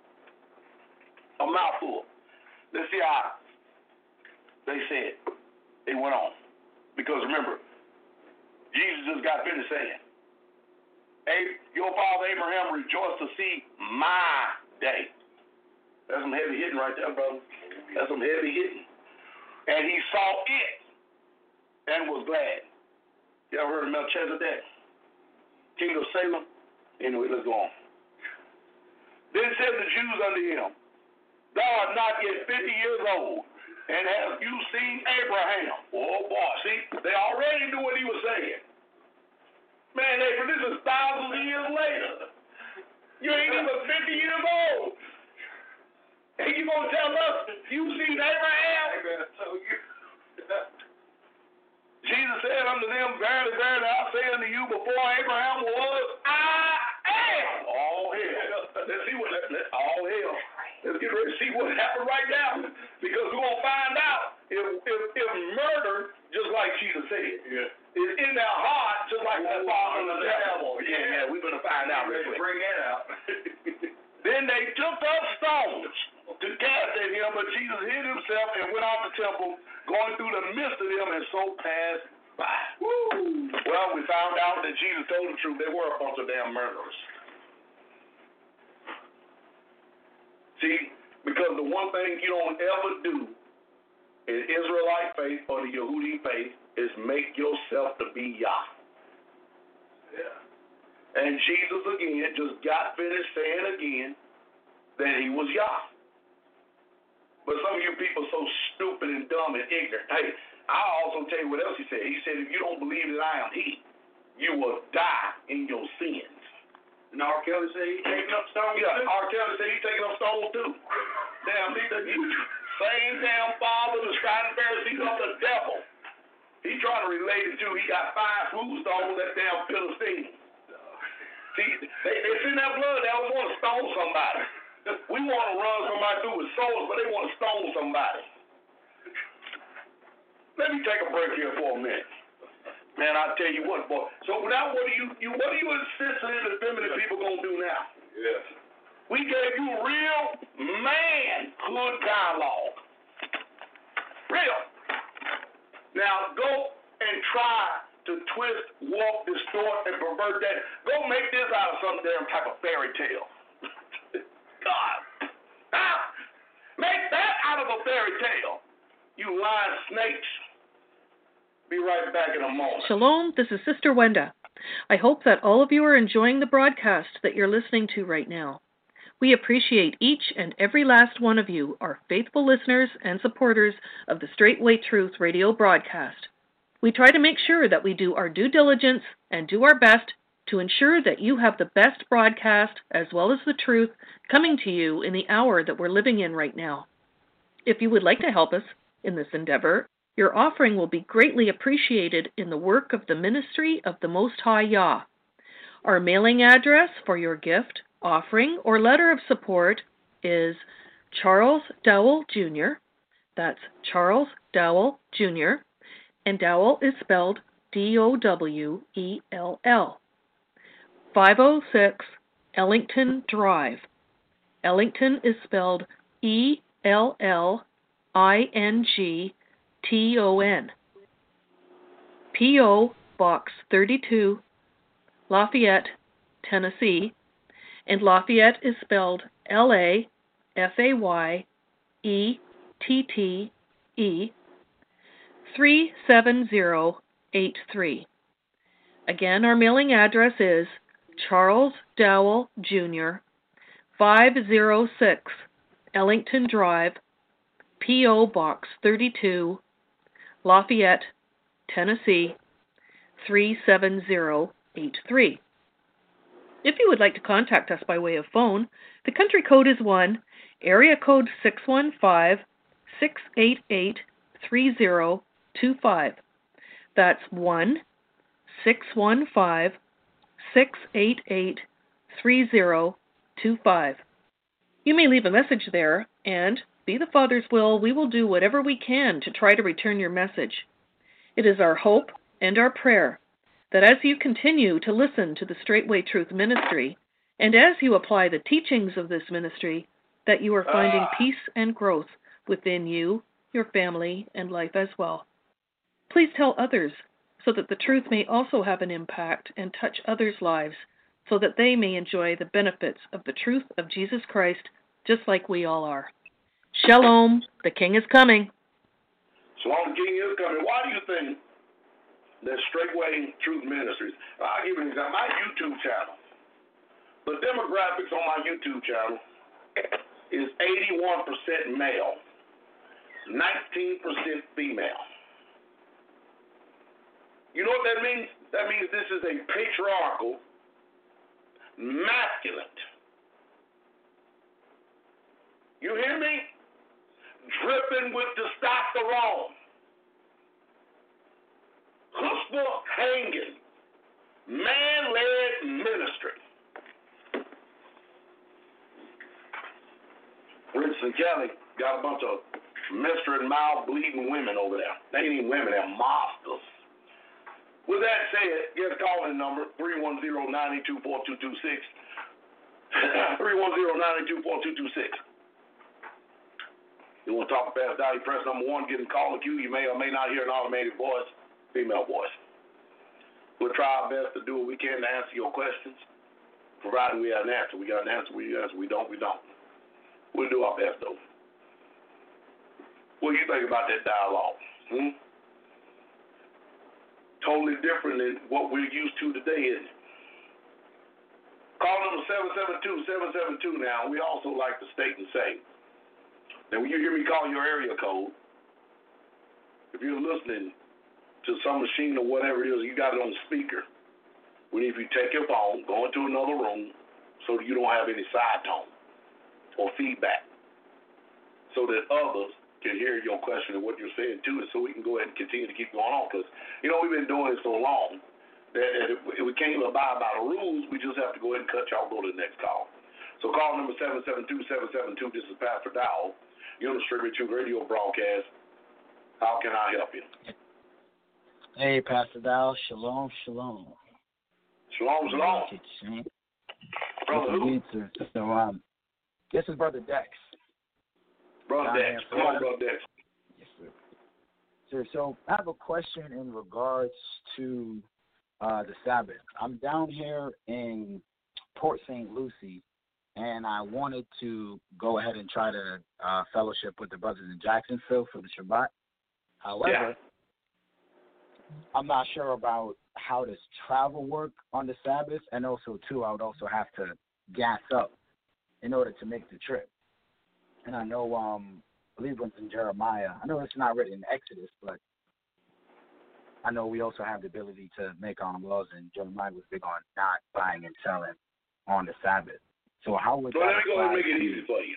A mouthful. Let's see how they said. It went on. Because remember, Jesus just got finished saying, hey, your father Abraham rejoiced to see my day. That's some heavy hitting right there, brother. That's some heavy hitting. And he saw it and was glad. You ever heard of Melchizedek? King of Salem? Anyway, let's go on. Then said the Jews unto him, thou art not yet fifty years old, and have you seen Abraham? Oh, boy, see, they already knew what he was saying. Man, Abraham, this is thousands of years later. You ain't even fifty years old. And you gonna tell us you seen Abraham? Amen. So you. Jesus said unto them, verily, verily, I say unto you, before Abraham was, I am. All hell. Let's see what, let, let, all hell. Let's get ready to see what happened right now. Because we're going to find out if, if, if murder, just like Jesus said, Yeah. is in their heart, just like the father of the devil. Yeah, yeah, we're going to find out real quick. Bring that out. Then they took up stones to cast at him, but Jesus hid himself and went out the temple, going through the midst of them, and so passed by. Woo! Well, we found out that Jesus told the truth. They were a bunch of damn murderers. See, because the one thing you don't ever do in Israelite faith or the Yehudi faith is make yourself to be Yah. Yeah. And Jesus, again, just got finished saying again that he was Yah. But some of you people are so stupid and dumb and ignorant. Hey, I'll also tell you what else he said. He said, if you don't believe that I am he, you will die in your sins. And R. Kelly said he's taking up stones yeah, too? R. Kelly said he's taking up stones too. Damn, he, the same damn father, the scribes and Pharisees of the devil. He trying to relate it to, he got five food stones that damn Philistine. See, they, they see that blood, they always want to stone somebody. We want to run somebody through with swords, but they want to stone somebody. Let me take a break here for a minute. Man, I'll tell you what, boy. So now what do you, you what are you insisting that feminine people gonna do now? Yes. We gave you real manhood dialogue. Real. Now go and try to twist, warp, distort, and pervert that. Go make this out of some damn type of fairy tale. God. Ah, make that out of a fairy tale. You lying snakes. Be right back in a moment. Shalom, this is Sister Wenda. I hope that all of you are enjoying the broadcast that you're listening to right now. We appreciate each and every last one of you, our faithful listeners and supporters of the Straightway Truth radio broadcast. We try to make sure that we do our due diligence and do our best to ensure that you have the best broadcast as well as the truth coming to you in the hour that we're living in right now. If you would like to help us in this endeavor, your offering will be greatly appreciated in the work of the ministry of the Most High Yah. Our mailing address for your gift, offering, or letter of support is Charles Dowell Junior That's Charles Dowell Junior And Dowell is spelled D O W E L L. five oh six Ellington Drive. Ellington is spelled E L L I N G T O N. P O. Box thirty-two, Lafayette, Tennessee, and Lafayette is spelled L A F A Y E T T E, three seven zero eight three. Again, our mailing address is Charles Dowell Junior, five oh six Ellington Drive, P O. Box thirty-two, Lafayette, Tennessee, three seven zero eight three. If you would like to contact us by way of phone, the country code is one, area code six one five, six eight eight, three zero two five. That's one, six one five, six eight eight, three zero two five. You may leave a message there, and, be the Father's will, we will do whatever we can to try to return your message. It is our hope and our prayer that as you continue to listen to the Straightway Truth Ministry, and as you apply the teachings of this ministry, that you are finding peace and growth within you, your family, and life as well. Please tell others so that the truth may also have an impact and touch others' lives so that they may enjoy the benefits of the truth of Jesus Christ just like we all are. Shalom, the King is coming. Shalom, the King is coming. Why do you think that Straightway Truth Ministries, I'll give you an example, my YouTube channel, the demographics on my YouTube channel is eighty-one percent male, nineteen percent female. You know what that means? That means this is a patriarchal, masculine You hear me? Dripping with testosterone. Chutzpah hanging. Man-led ministry. Richardson County got a bunch of menstruating, mouth bleeding women over there. They ain't even women, they're monsters. With that said, get a call-in number, three one zero, nine eight two, four two two six. three one zero, nine eight two, four two two six. You want to talk to Pastor Dottie, press number one, get in call the queue. You may or may not hear an automated voice, female voice. We'll try our best to do what we can to answer your questions, providing we have an answer. We got an answer, we answer. We don't, we don't. We'll do our best, though. What do you think about that dialogue? Hmm? Totally different than what we're used to today, isn't it? Call number seven seven two, seven seven two now. We also like to state and say that when you hear me call your area code, if you're listening to some machine or whatever it is, you got it on the speaker. We need you to take your phone, go into another room so that you don't have any side tone or feedback so that others can hear your question and what you're saying to it, so we can go ahead and continue to keep going on. Because, you know, we've been doing it so long that if we can't abide by the rules, we just have to go ahead and cut y'all, go to the next call. So call number seven seven two, seven seven two, this is Pastor Dowell. You're on the Distributed Truth Radio broadcast. How can I help you? Hey, Pastor Dowell. Shalom, shalom. Shalom, shalom. Brother who? So, um, this is Brother Dex. Brother Dex. Come on, Brother Dex. Yes, sir. Sir, so I have a question in regards to uh, the Sabbath. I'm down here in Port Saint Lucie, and I wanted to go ahead and try to uh, fellowship with the brothers in Jacksonville for the Shabbat. However, yeah. I'm not sure about how does travel work on the Sabbath, and also, too, I would also have to gas up in order to make the trip. And I know, um, I believe it's in Jeremiah. I know it's not written in Exodus, but I know we also have the ability to make our own laws, and Jeremiah was big on not buying and selling on the Sabbath. So how would so that let me go ahead and make it to... easy for you.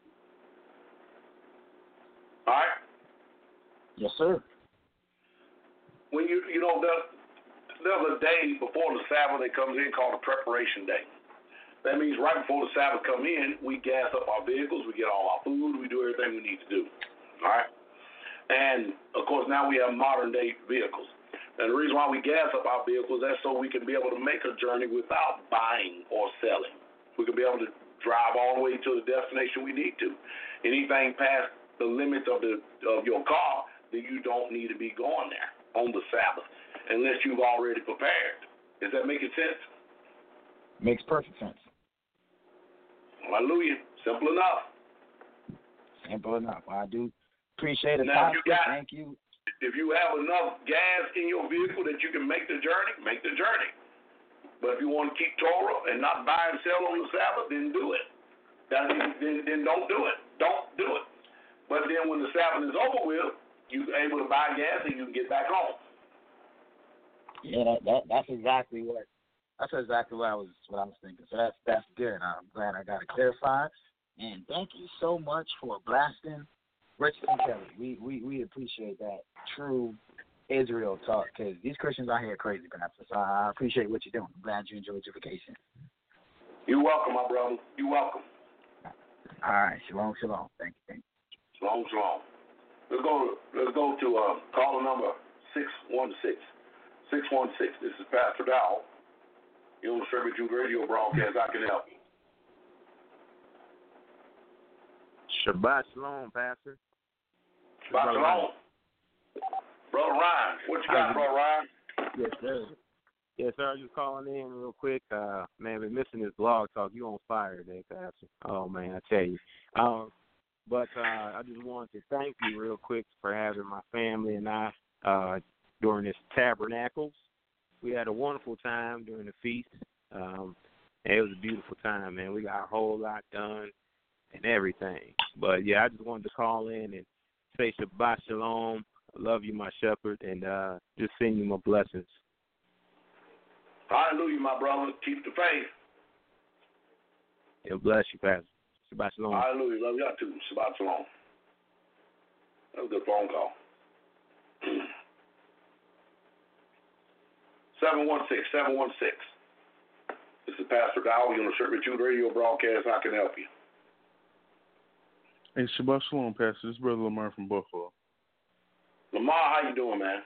All right? Yes, sir. When you, you know, there's, there's a day before the Sabbath that comes in called a preparation day. That means right before the Sabbath come in, we gas up our vehicles, we get all our food, we do everything we need to do. All right? And, of course, now we have modern-day vehicles. And the reason why we gas up our vehicles, that's so we can be able to make a journey without buying or selling. We can be able to drive all the way to the destination we need to. Anything past the limits of the of your car, then you don't need to be going there on the Sabbath unless you've already prepared. Does that make sense? Makes perfect sense. Hallelujah. Simple enough. Simple enough. I do appreciate it. Now, if you got, Thank you. If you have enough gas in your vehicle that you can make the journey, make the journey. But if you want to keep Torah and not buy and sell on the Sabbath, then do it. That, then, then don't do it. Don't do it. But then when the Sabbath is over with, you're able to buy gas and you can get back home. Yeah, that, that that's exactly what that's exactly what I was what I was thinking. So that's that's good. I'm glad I got it clarified. And thank you so much for blasting Richardson Kelly. We we, we appreciate that true Israel talk, because these Christians out here are crazy, Pastor. So I appreciate what you're doing. I'm glad you enjoyed your vacation. You're welcome, my brother. You're welcome. All right, shalom, shalom. Thank you, thank you. Shalom, shalom. Let's go. Let's go to uh, caller number six one six. Six one six. This is Pastor Dowell. You're on the Distributed Truth Radio broadcast. I can help you. Shabbat shalom, Pastor. Shabbat shalom. Brother Ryan, what you got, Brother Ryan? Yes, sir. Yes, sir. I was just calling in real quick. Uh, man, been missing this blog talk. You on fire today, Pastor. Oh man, I tell you. Um, but uh, I just wanted to thank you real quick for having my family and I uh, during this Tabernacles. We had a wonderful time during the feast. Um, and it was a beautiful time, man. We got a whole lot done and everything. But yeah, I just wanted to call in and say Shabbat Shalom. I love you, my shepherd, and uh, just send you my blessings. Hallelujah, my brother. Keep the faith. And bless you, Pastor. Shabbat shalom. Hallelujah. Love y'all too. Shabbat shalom. That was a good phone call. seven one six, seven one six. This is Pastor Dow. You're on the Servitude Radio broadcast. How can I help you? Hey, Shabbat shalom, Pastor. This is Brother Lamar from Buffalo. Lamar, how you doing, man?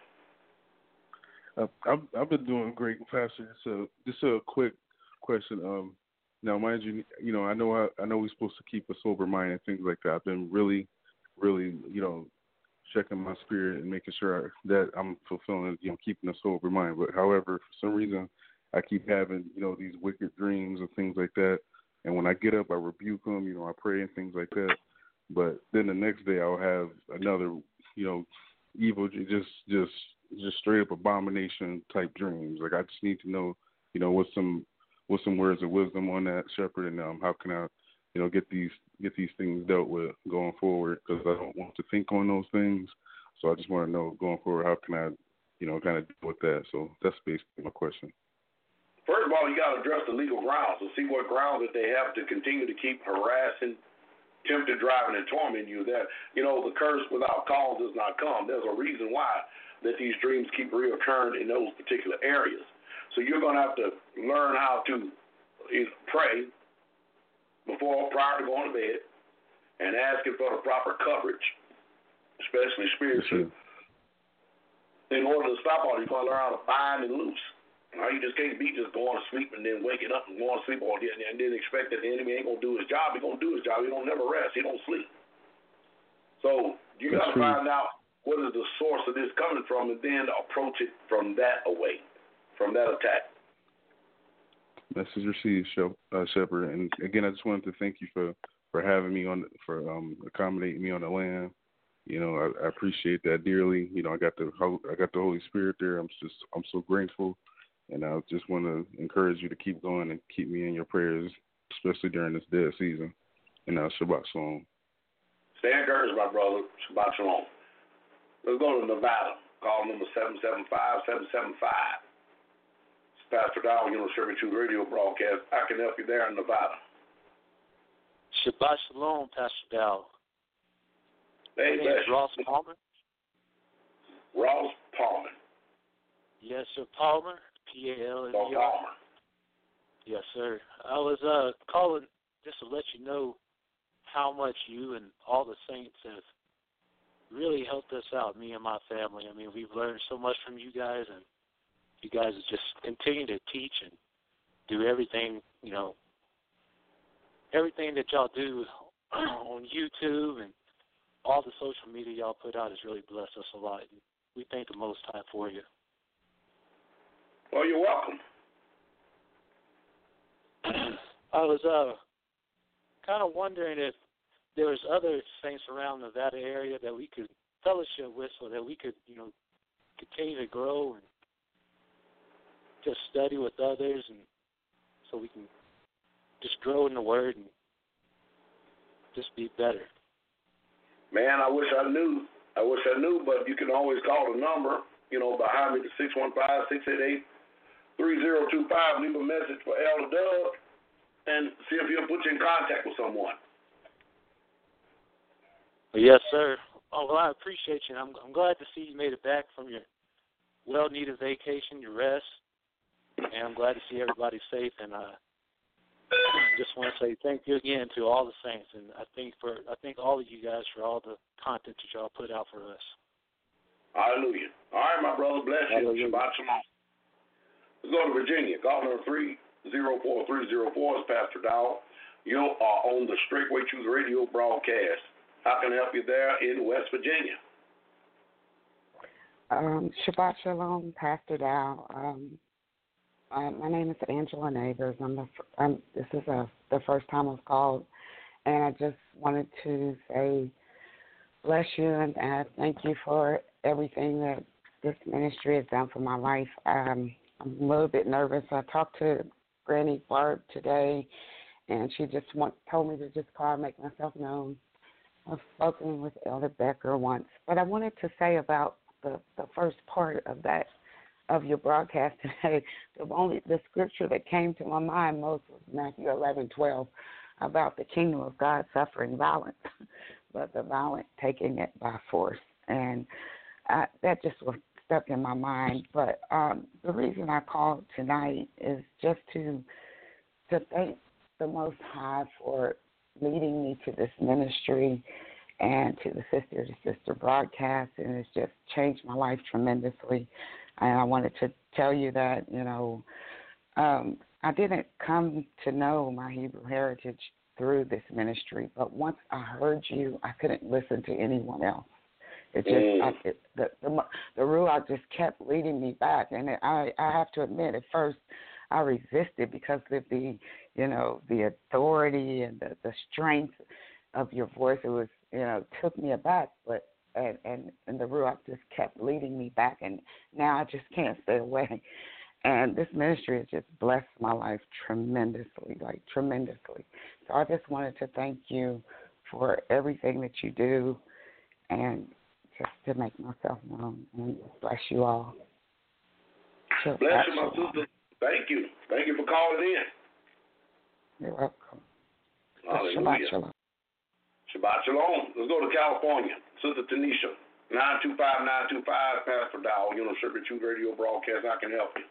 Uh, I've, I've been doing great, Pastor. It's a, just a quick question. Um, now, mind you, you know, I know I, I know we're supposed to keep a sober mind and things like that. I've been really, really, you know, checking my spirit and making sure I, that I'm fulfilling, you know, keeping a sober mind. But however, for some reason, I keep having, you know, these wicked dreams and things like that. And when I get up, I rebuke them, you know, I pray and things like that. But then the next day I'll have another, you know, evil, just, just, just straight up abomination type dreams. Like I just need to know, you know, what's some, what's some words of wisdom on that, Shepherd, and um, how can I, you know, get these, get these things dealt with going forward? Because I don't want to think on those things. So I just want to know going forward, how can I, you know, kind of deal with that? So that's basically my question. First of all, you got to address the legal grounds and see what grounds that they have to continue to keep harassing, tempted, driving, and tormenting you. That, you know, the curse without cause does not come. There's a reason why that these dreams keep reoccurring in those particular areas. So you're going to have to learn how to pray before, prior to going to bed, and asking for the proper coverage, especially spiritually. Mm-hmm. In order to stop all, you're going to learn how to bind and loose. Now, you just can't be just going to sleep and then waking up and going to sleep all day and then expect that the enemy ain't going to do his job. He's going to do his job. He don't never rest. He don't sleep. So you got to find out what is the source of this coming from and then approach it from that away, from that attack. Message received, uh, Shepherd. And again, I just wanted to thank you for, for having me on, for um, accommodating me on the land. You know, I, I appreciate that dearly. You know, I got the I got the Holy Spirit there. I'm just I'm so grateful. And I just want to encourage you to keep going and keep me in your prayers, especially during this dead season. And uh, Shabbat Shalom. Stay encouraged, my brother. Shabbat Shalom. Let's go to Nevada. Call number seven seven five, seven seven five. It's Pastor Dow, you know, Servitude Radio broadcast. I can help you there in Nevada. Shabbat Shalom, Pastor Dow. Hey, My name is Ross Palmer. Ross Palmer. Yes, sir, Palmer. P A L M E R. Palmer. Yes, sir. I was uh, calling just to let you know how much you and all the saints have really helped us out, me and my family. I mean, we've learned so much from you guys, and you guys just continue to teach and do everything, you know, everything that y'all do on YouTube and all the social media y'all put out has really blessed us a lot. And we thank the Most High for you. Well, you're welcome. I was uh, kind of wondering if there was other saints around the Nevada area that we could fellowship with so that we could, you know, continue to grow and just study with others and so we can just grow in the Word and just be better. Man, I wish I knew. I wish I knew, but you can always call the number, you know, behind me, the six one five, six eight eight, three zero two five. Leave a message for Elder Doug and see if he'll put you in contact with someone. Yes, sir. Oh, well, I appreciate you. I'm, I'm glad to see you made it back from your well-needed vacation, your rest, and I'm glad to see everybody safe. And uh, I just want to say thank you again to all the saints, and I think for I thank all of you guys for all the content that y'all put out for us. Hallelujah. All right, my brother, bless you. Hallelujah. Shabbat shalom. Let's go to Virginia. Call number three zero four three zero four is Pastor Dow. You are on the Straightway Truth Radio broadcast. How can I help you there in West Virginia? Um, Shabbat Shalom, Pastor Dow. Um, uh, my name is Angela Neighbors. I'm the, I'm, this is a, the first time I've called, and I just wanted to say bless you and uh, thank you for everything that this ministry has done for my life. Um, I'm a little bit nervous. I talked to Granny Barb today, and she just want, told me to just call and make myself known. I've spoken with Elder Becker once, but I wanted to say about the, the first part of that, of your broadcast today, the only the scripture that came to my mind most was Matthew eleven twelve. about the kingdom of God suffering violence, but the violent taking it by force. And I, that just was stuck in my mind. But um, the reason I called tonight is just to to thank the Most High for leading me to this ministry and to the Sister to Sister broadcast, and it's just changed my life tremendously. And I wanted to tell you that, you know, um, I didn't come to know my Hebrew heritage through this ministry, but once I heard you, I couldn't listen to anyone else. It just, Mm. I, it, the, the the Ruach just kept leading me back, and it, I I have to admit, at first I resisted because of the, you know, the authority and the, the strength of your voice. It was, you know, took me aback, but and, and and the Ruach just kept leading me back, and now I just can't stay away. And this ministry has just blessed my life tremendously, like tremendously. So I just wanted to thank you for everything that you do, and just to make myself known. And bless you all. So Bless you, my sister. Thank you. Thank you for calling in. You're welcome. Hallelujah. Shabbat shalom. Shabbat shalom. Let's go to California. Sister Tanisha, nine two five, nine two five, Pastor Dowell, you know, Sugar Truth Radio broadcast. I can help you.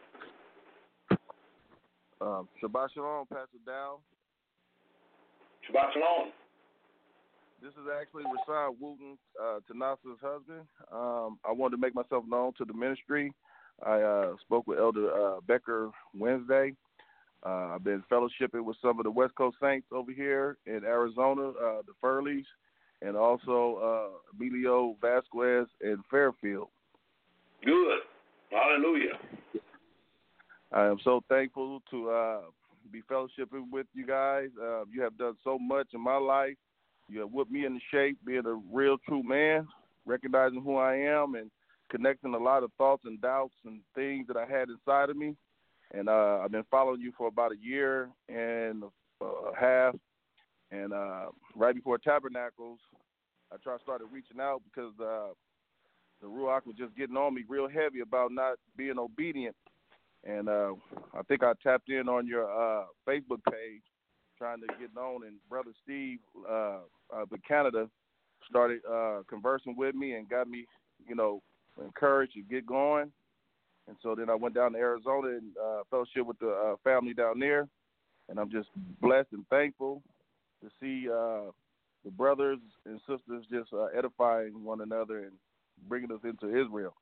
Um, Shabbat shalom, Pastor Dow. Shabbat shalom. This is actually Rashawn Wooten, uh, Tanasa's husband. Um, I wanted to make myself known to the ministry. I uh, spoke with Elder uh, Becker Wednesday. Uh, I've been fellowshipping with some of the West Coast Saints over here in Arizona, uh, the Furleys, and also uh, Emilio Vasquez in Fairfield. Good. Hallelujah. I am so thankful to uh, be fellowshipping with you guys. Uh, you have done so much in my life. You have whipped me into shape, being a real, true man, recognizing who I am, and connecting a lot of thoughts and doubts and things that I had inside of me. And uh, I've been following you for about a year and a half. And uh, right before Tabernacles, I tried started reaching out because uh, the Ruach was just getting on me real heavy about not being obedient. And uh, I think I tapped in on your uh, Facebook page trying to get known. And Brother Steve uh, uh, in Canada started uh, conversing with me and got me, you know, encouraged to get going. And so then I went down to Arizona and uh, fellowship with the uh, family down there. And I'm just blessed and thankful to see uh, the brothers and sisters just uh, edifying one another and bringing us into Israel.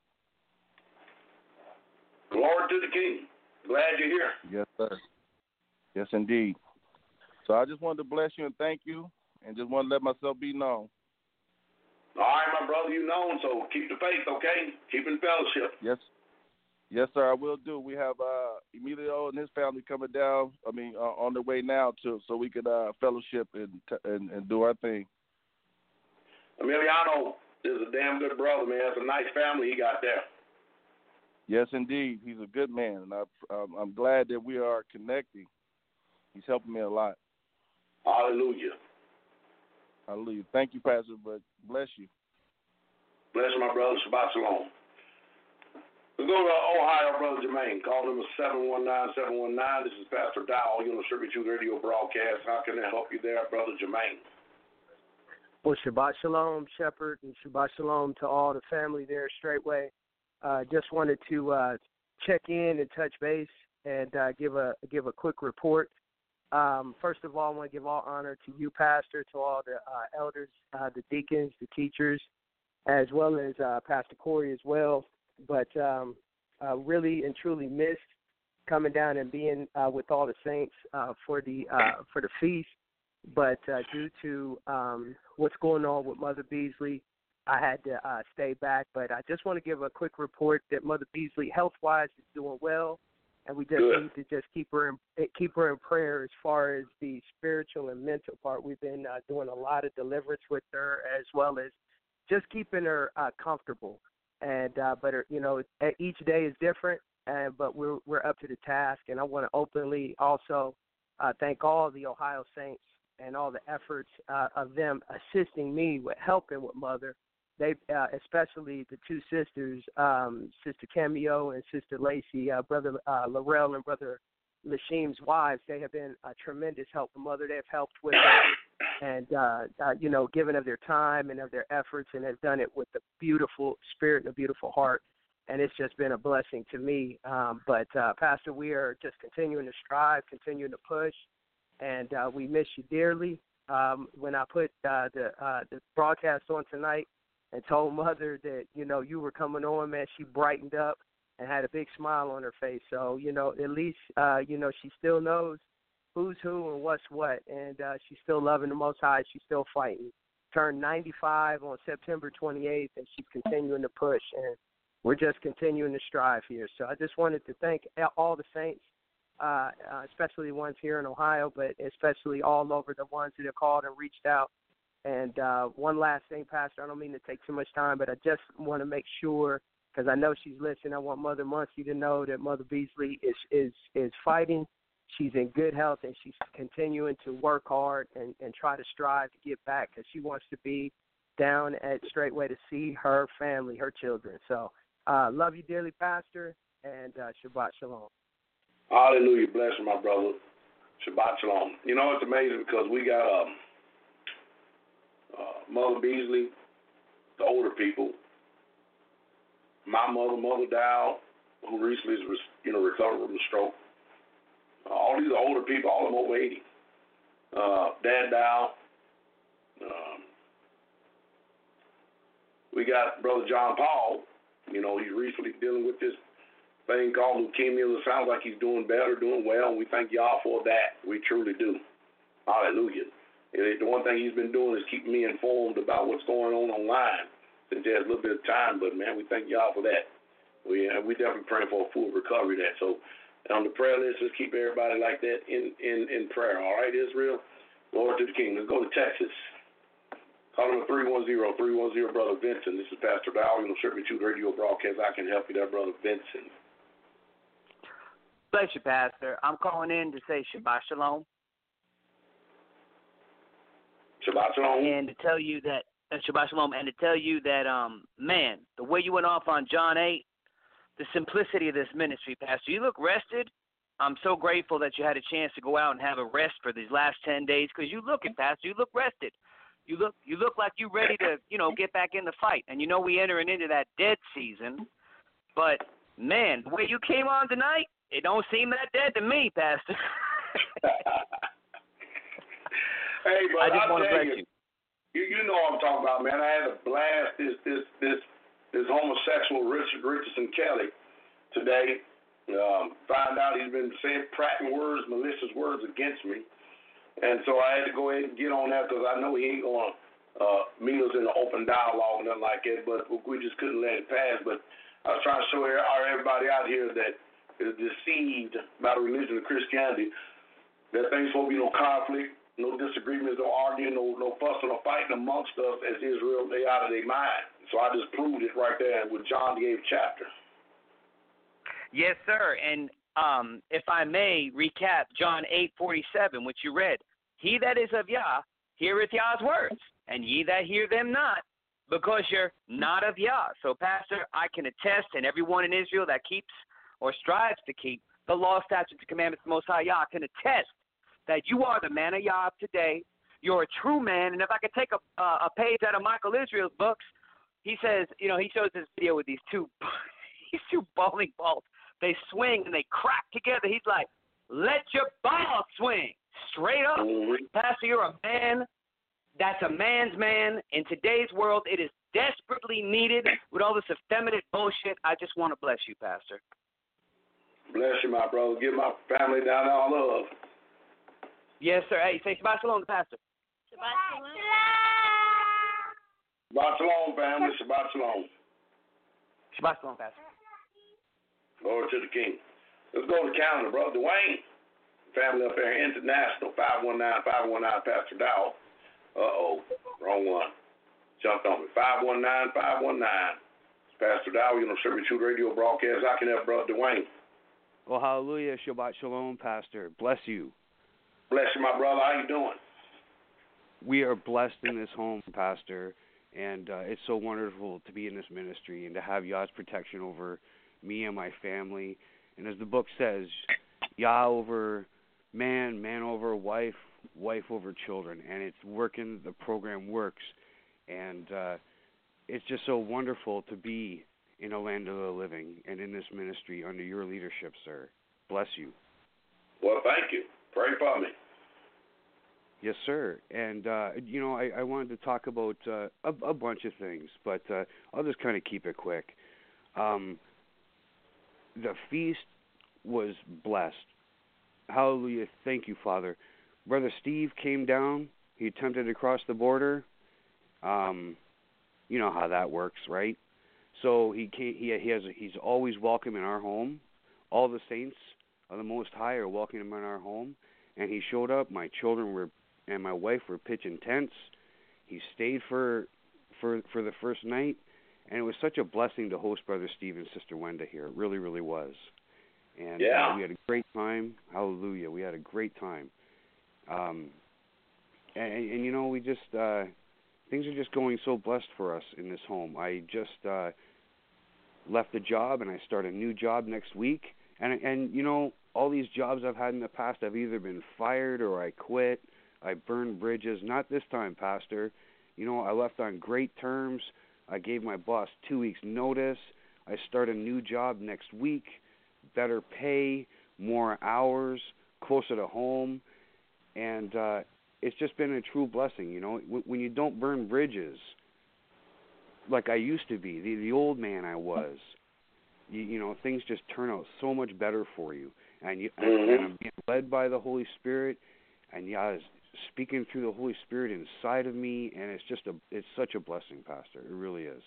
Glory to the King. Glad you're here. Yes, sir. Yes, indeed. So I just wanted to bless you and thank you, and just want to let myself be known. All right, my brother, you know, so keep the faith, okay? Keep in fellowship. Yes. Yes, sir, I will do. We have uh, Emilio and his family coming down, I mean, uh, on their way now, too, so we could uh, fellowship and, and and do our thing. Emiliano is a damn good brother, man. It's a nice family he got there. Yes, indeed. He's a good man, and I, um, I'm glad that we are connecting. He's helping me a lot. Hallelujah. Hallelujah. Thank you, Pastor, but bless you. Bless my brother. Shabbat shalom. Let's go to Ohio, Brother Jermaine. Call number seven one nine, seven one nine. This is Pastor Dowell, you know, Sugar Truth Radio broadcast. How can I help you there, Brother Jermaine? Well, Shabbat Shalom, Shepherd, and Shabbat Shalom to all the family there, Straightway. Uh, just wanted to uh, check in and touch base and uh, give a give a quick report. Um, first of all, I want to give all honor to you, Pastor, to all the uh, elders, uh, the deacons, the teachers, as well as uh, Pastor Corey as well. But um, uh, really and truly missed coming down and being uh, with all the saints uh, for the uh, for the feast. But uh, due to um, what's going on with Mother Beasley, I had to uh, stay back. But I just want to give a quick report that Mother Beasley, health-wise, is doing well, and we just Good. need to just keep her in, keep her in prayer as far as the spiritual and mental part. We've been uh, doing a lot of deliverance with her, as well as just keeping her uh, comfortable. And uh, but her, you know, each day is different, and but we're we're up to the task. And I want to openly also uh, thank all the Ohio Saints and all the efforts uh, of them assisting me with helping with Mother. They, uh, especially the two sisters, um, Sister Cameo and Sister Lacey, uh, Brother uh, Laurel and Brother Lashim's wives, they have been a tremendous help. The mother, they've helped with her and, uh, uh, you know, given of their time and of their efforts, and have done it with a beautiful spirit and a beautiful heart. And it's just been a blessing to me. Um, but, uh, Pastor, we are just continuing to strive, continuing to push, and uh, we miss you dearly. Um, when I put uh, the uh, the broadcast on tonight and told Mother that, you know, you were coming on, man, she brightened up and had a big smile on her face. So, you know, at least, uh, you know, she still knows who's who and what's what, and uh, she's still loving the Most High. She's still fighting. Turned ninety-five on September twenty-eighth, and she's continuing to push, and we're just continuing to strive here. So I just wanted to thank all the saints, uh, uh, especially the ones here in Ohio, but especially all over, the ones that have called and reached out. And uh, one last thing, Pastor, I don't mean to take too much time, but I just want to make sure, because I know she's listening, I want Mother Muncie to know that Mother Beasley is, is, is fighting. She's in good health, and she's continuing to work hard and, and try to strive to get back, because she wants to be down at Straightway to see her family, her children. So uh, love you dearly, Pastor, and uh, Shabbat Shalom. Hallelujah. Bless you, my brother. Shabbat Shalom. You know, it's amazing because we got um, uh, Mother Beasley, the older people, my mother, Mother Dow, who recently is, you know, recovered from a stroke. Uh, all these older people, all of them over eighty. Uh, Dad Dow. Um, we got Brother John Paul. You know, he's recently dealing with this thing called leukemia. It sounds like he's doing better, doing well, and we thank y'all for that. We truly do. Hallelujah. It, the one thing he's been doing is keeping me informed about what's going on online since he has a little bit of time, but, man, we thank y'all for that. We uh, we definitely praying for a full recovery of that. So on the prayer list, let's keep everybody like that in, in, in prayer. All right, Israel? Lord to the King. Let's go to Texas. Call number three one zero, three one zero, Brother Vincent. This is Pastor Dow. You know, Sugar Truth Radio broadcast. I can help you there, Brother Vincent. Bless you, Pastor. I'm calling in to say Shabbat Shalom. Shabbat Shalom. And to tell you that, uh, Shabbat Shalom, and to tell you that, um, man, the way you went off on John eight, the simplicity of this ministry, Pastor, you look rested. I'm so grateful that you had a chance to go out and have a rest for these last ten days, because you look it, Pastor, you look rested. You look, you look like you're ready to, you know, get back in the fight. And you know we entering into that dead season. But, man, the way you came on tonight, it don't seem that dead to me, Pastor. Hey, but I just I'll want to tell bless you, you. you, you know what I'm talking about, man. I had to blast this this this this homosexual Richard Richardson Kelly today. Um, find out he's been saying prating words, malicious words against me, and so I had to go ahead and get on that because I know he ain't gonna uh, meet us in an open dialogue or nothing like that. But we just couldn't let it pass. But I was trying to show everybody out here that is deceived by the religion of Christianity, that things supposed to be no conflict, no disagreements, no arguing, no no fussing or fighting amongst us as Israel. They out of their mind. So I just proved it right there with John the eighth chapter. Yes, sir. And um, if I may recap John eight forty-seven, which you read, he that is of Yah heareth Yah's words, and ye that hear them not, because you're not of Yah. So, Pastor, I can attest, and everyone in Israel that keeps or strives to keep the law, statutes, and commandments of the Most High Yah can attest that you are the man of Yah today. You're a true man. And if I could take a, uh, a page out of Michael Israel's books, he says, you know, he shows this video with these two, these two bowling balls. They swing and they crack together. He's like, let your ball swing straight up. Mm-hmm. Pastor, you're a man. That's a man's man. In today's world, it is desperately needed with all this effeminate bullshit. I just want to bless you, Pastor. Bless you, my brother. Give my family down there all love. Yes, sir. Hey, say Shabbat Shalom to Pastor. Shabbat Shalom. Shabbat Shalom, family. Shabbat Shalom. Shabbat Shalom, Pastor. Lord to the King. Let's go to Canada, brother. Dwayne. Family up there, International, five one nine, five one nine, Pastor Dow. Uh-oh. Wrong one. Jumped on me. five one nine, five one nine. Pastor Dow, you know, Sugar Truth Radio broadcast. I can help Brother Dwayne. Well, hallelujah. Shabbat Shalom, Pastor. Bless you. Bless you, my brother. How you doing? We are blessed in this home, Pastor, and uh, it's so wonderful to be in this ministry and to have Yah's protection over me and my family. And as the book says, Yah over man, man over wife, wife over children, and it's working. The program works, and uh, it's just so wonderful to be in a land of the living and in this ministry under your leadership, sir. Bless you. Well, thank you. Pray for me. Yes, sir. And, uh, you know, I, I wanted to talk about uh, a, a bunch of things, but uh, I'll just kind of keep it quick. Um, the feast was blessed. Hallelujah. Thank you, Father. Brother Steve came down. He attempted to cross the border. Um, you know how that works, right? So he came, he he has he's always welcome in our home. All the saints of the Most High are welcoming him in our home. And he showed up. My children were and my wife were pitching tents. He stayed for for for the first night, and it was such a blessing to host Brother Steve and Sister Wenda here. It really, really was. And yeah. uh, we had a great time. Hallelujah. We had a great time. Um, and, and, and you know, we just, uh, things are just going so blessed for us in this home. I just uh, left a job, and I start a new job next week. And, and, you know, all these jobs I've had in the past, I've either been fired or I quit. I burned bridges. Not this time, Pastor. You know, I left on great terms. I gave my boss two weeks' notice. I start a new job next week. Better pay, more hours, closer to home, and uh, it's just been a true blessing. You know, when you don't burn bridges like I used to be, the, the old man I was, you, you know, things just turn out so much better for you. And, you, mm-hmm. and I'm being led by the Holy Spirit, and Yah is speaking through the Holy Spirit inside of me, and it's just a, it's such a blessing, Pastor. It really is.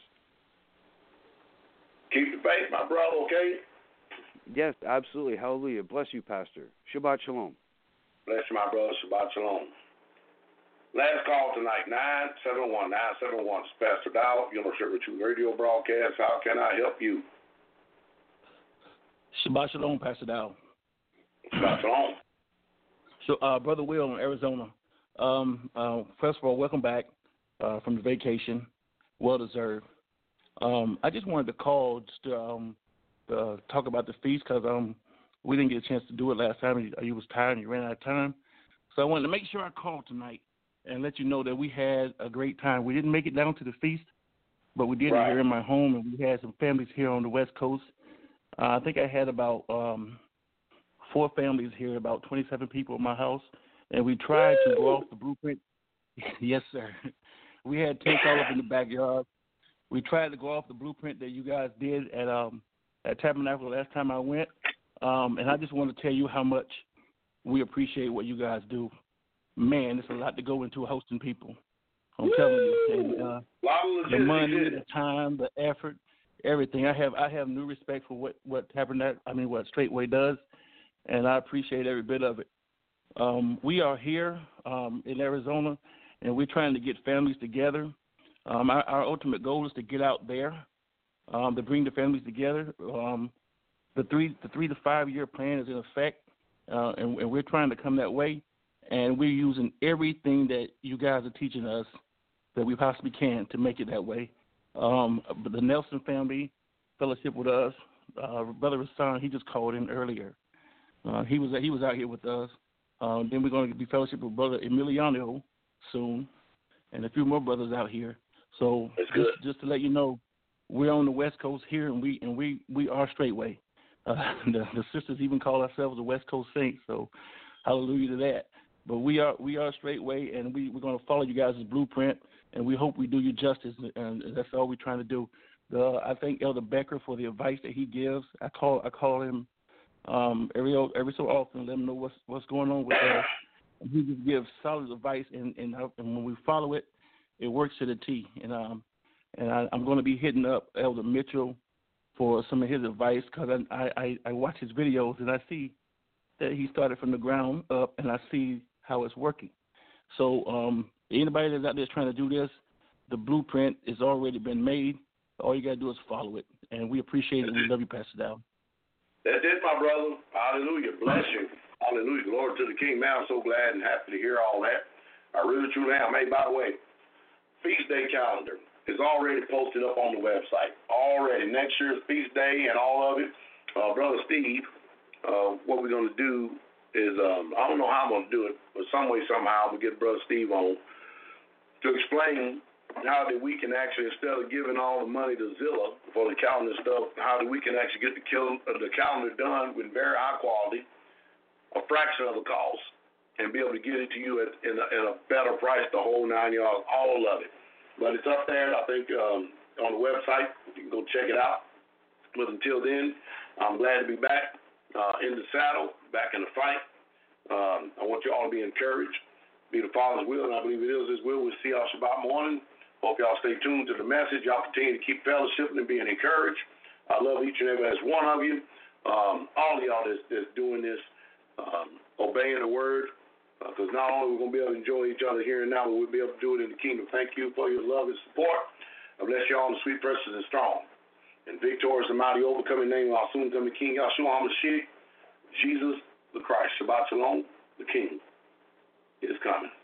Keep the faith, my brother. Okay. Yes, absolutely. Hallelujah. Bless you, Pastor. Shabbat shalom. Bless you, my brother. Shabbat shalom. Last call tonight, nine seven one, nine seven one. It's Pastor Dow, Fellowship with You radio broadcast. How can I help you? Shabbat shalom, Pastor Dow. Shabbat shalom. So, uh, Brother Will in Arizona. Um, uh, first of all, welcome back uh, from the vacation. Well deserved. Um, I just wanted to call just to um, uh, talk about the feast because um, we didn't get a chance to do it last time. You, you was tired and you ran out of time. So I wanted to make sure I called tonight and let you know that we had a great time. We didn't make it down to the feast, but we did right. it here in my home, and we had some families here on the West Coast. Uh, I think I had about um, four families here, about twenty-seven people in my house, and we tried Woo! to go off the blueprint. Yes, sir. We had tents all up in the backyard. We tried to go off the blueprint that you guys did at um, at Tabernacle last time I went, um, and I just want to tell you how much we appreciate what you guys do. Man, it's a lot to go into hosting people. I'm Woo! telling you, and, uh, the money, the time, the effort, everything. I have I have new respect for what what Tabernacle, I mean what Straightway does, and I appreciate every bit of it. Um, we are here um, in Arizona, and we're trying to get families together. Um, our, our ultimate goal is to get out there, um, to bring the families together. Um, the three the three to five year plan is in effect, uh, and, and we're trying to come that way. And we're using everything that you guys are teaching us that we possibly can to make it that way. Um, but the Nelson family fellowship with us. Uh, Brother Hassan, he just called in earlier. Uh, he was he was out here with us. Um, then we're going to be fellowship with Brother Emiliano soon, and a few more brothers out here. So just, just to let you know, we're on the West Coast here, and we and we, we are Straightway. Uh, the, the sisters even call ourselves the West Coast Saints. So hallelujah to that. But we are we are Straightway, and we, we're going to follow you guys' blueprint, and we hope we do you justice, and that's all we're trying to do. The, I thank Elder Becker for the advice that he gives. I call I call him um, every every so often, let him know what's what's going on with us. And he just gives solid advice, and, and, and when we follow it, it works to the T. And um and I, I'm going to be hitting up Elder Mitchell for some of his advice because I, I I watch his videos and I see that he started from the ground up, and I see how it's working. So um, anybody that's out there trying to do this, the blueprint has already been made. All you got to do is follow it, and we appreciate it. We love you, Pastor Dow. That's it, my brother. Hallelujah. Bless you. Hallelujah. Glory to the King. Man, I'm so glad and happy to hear all that. I really, truly am. Hey, by the way, Feast Day calendar is already posted up on the website. Already. Next year's Feast Day and all of it. Uh, Brother Steve uh, what we're going to do is, um, I don't know how I'm going to do it, but some way, somehow, I'm going to get Brother Steve on to explain how that we can actually, instead of giving all the money to Zilla for the calendar stuff, how that we can actually get the, cal- uh, the calendar done with very high quality, a fraction of the cost, and be able to get it to you at in a, at a better price, the whole nine yards, all of it. But it's up there, I think, um, on the website. You can go check it out. But until then, I'm glad to be back uh, in the saddle, back in the fight. Um, I want you all to be encouraged. Be the Father's will, and I believe it is His will. We'll see y'all Shabbat morning. Hope y'all stay tuned to the message. Y'all continue to keep fellowshipping and being encouraged. I love each and every last one of you. Um, all of y'all that's, that's doing this, um, obeying the word, because uh, not only we're going to be able to enjoy each other here and now, but we'll be able to do it in the kingdom. Thank you for your love and support. I bless you all in the sweet, precious, and strong, and victorious and mighty overcoming name of our soon-coming King, Yahshua HaMashiach, Jesus the Christ. Shabbat Shalom, the King is coming.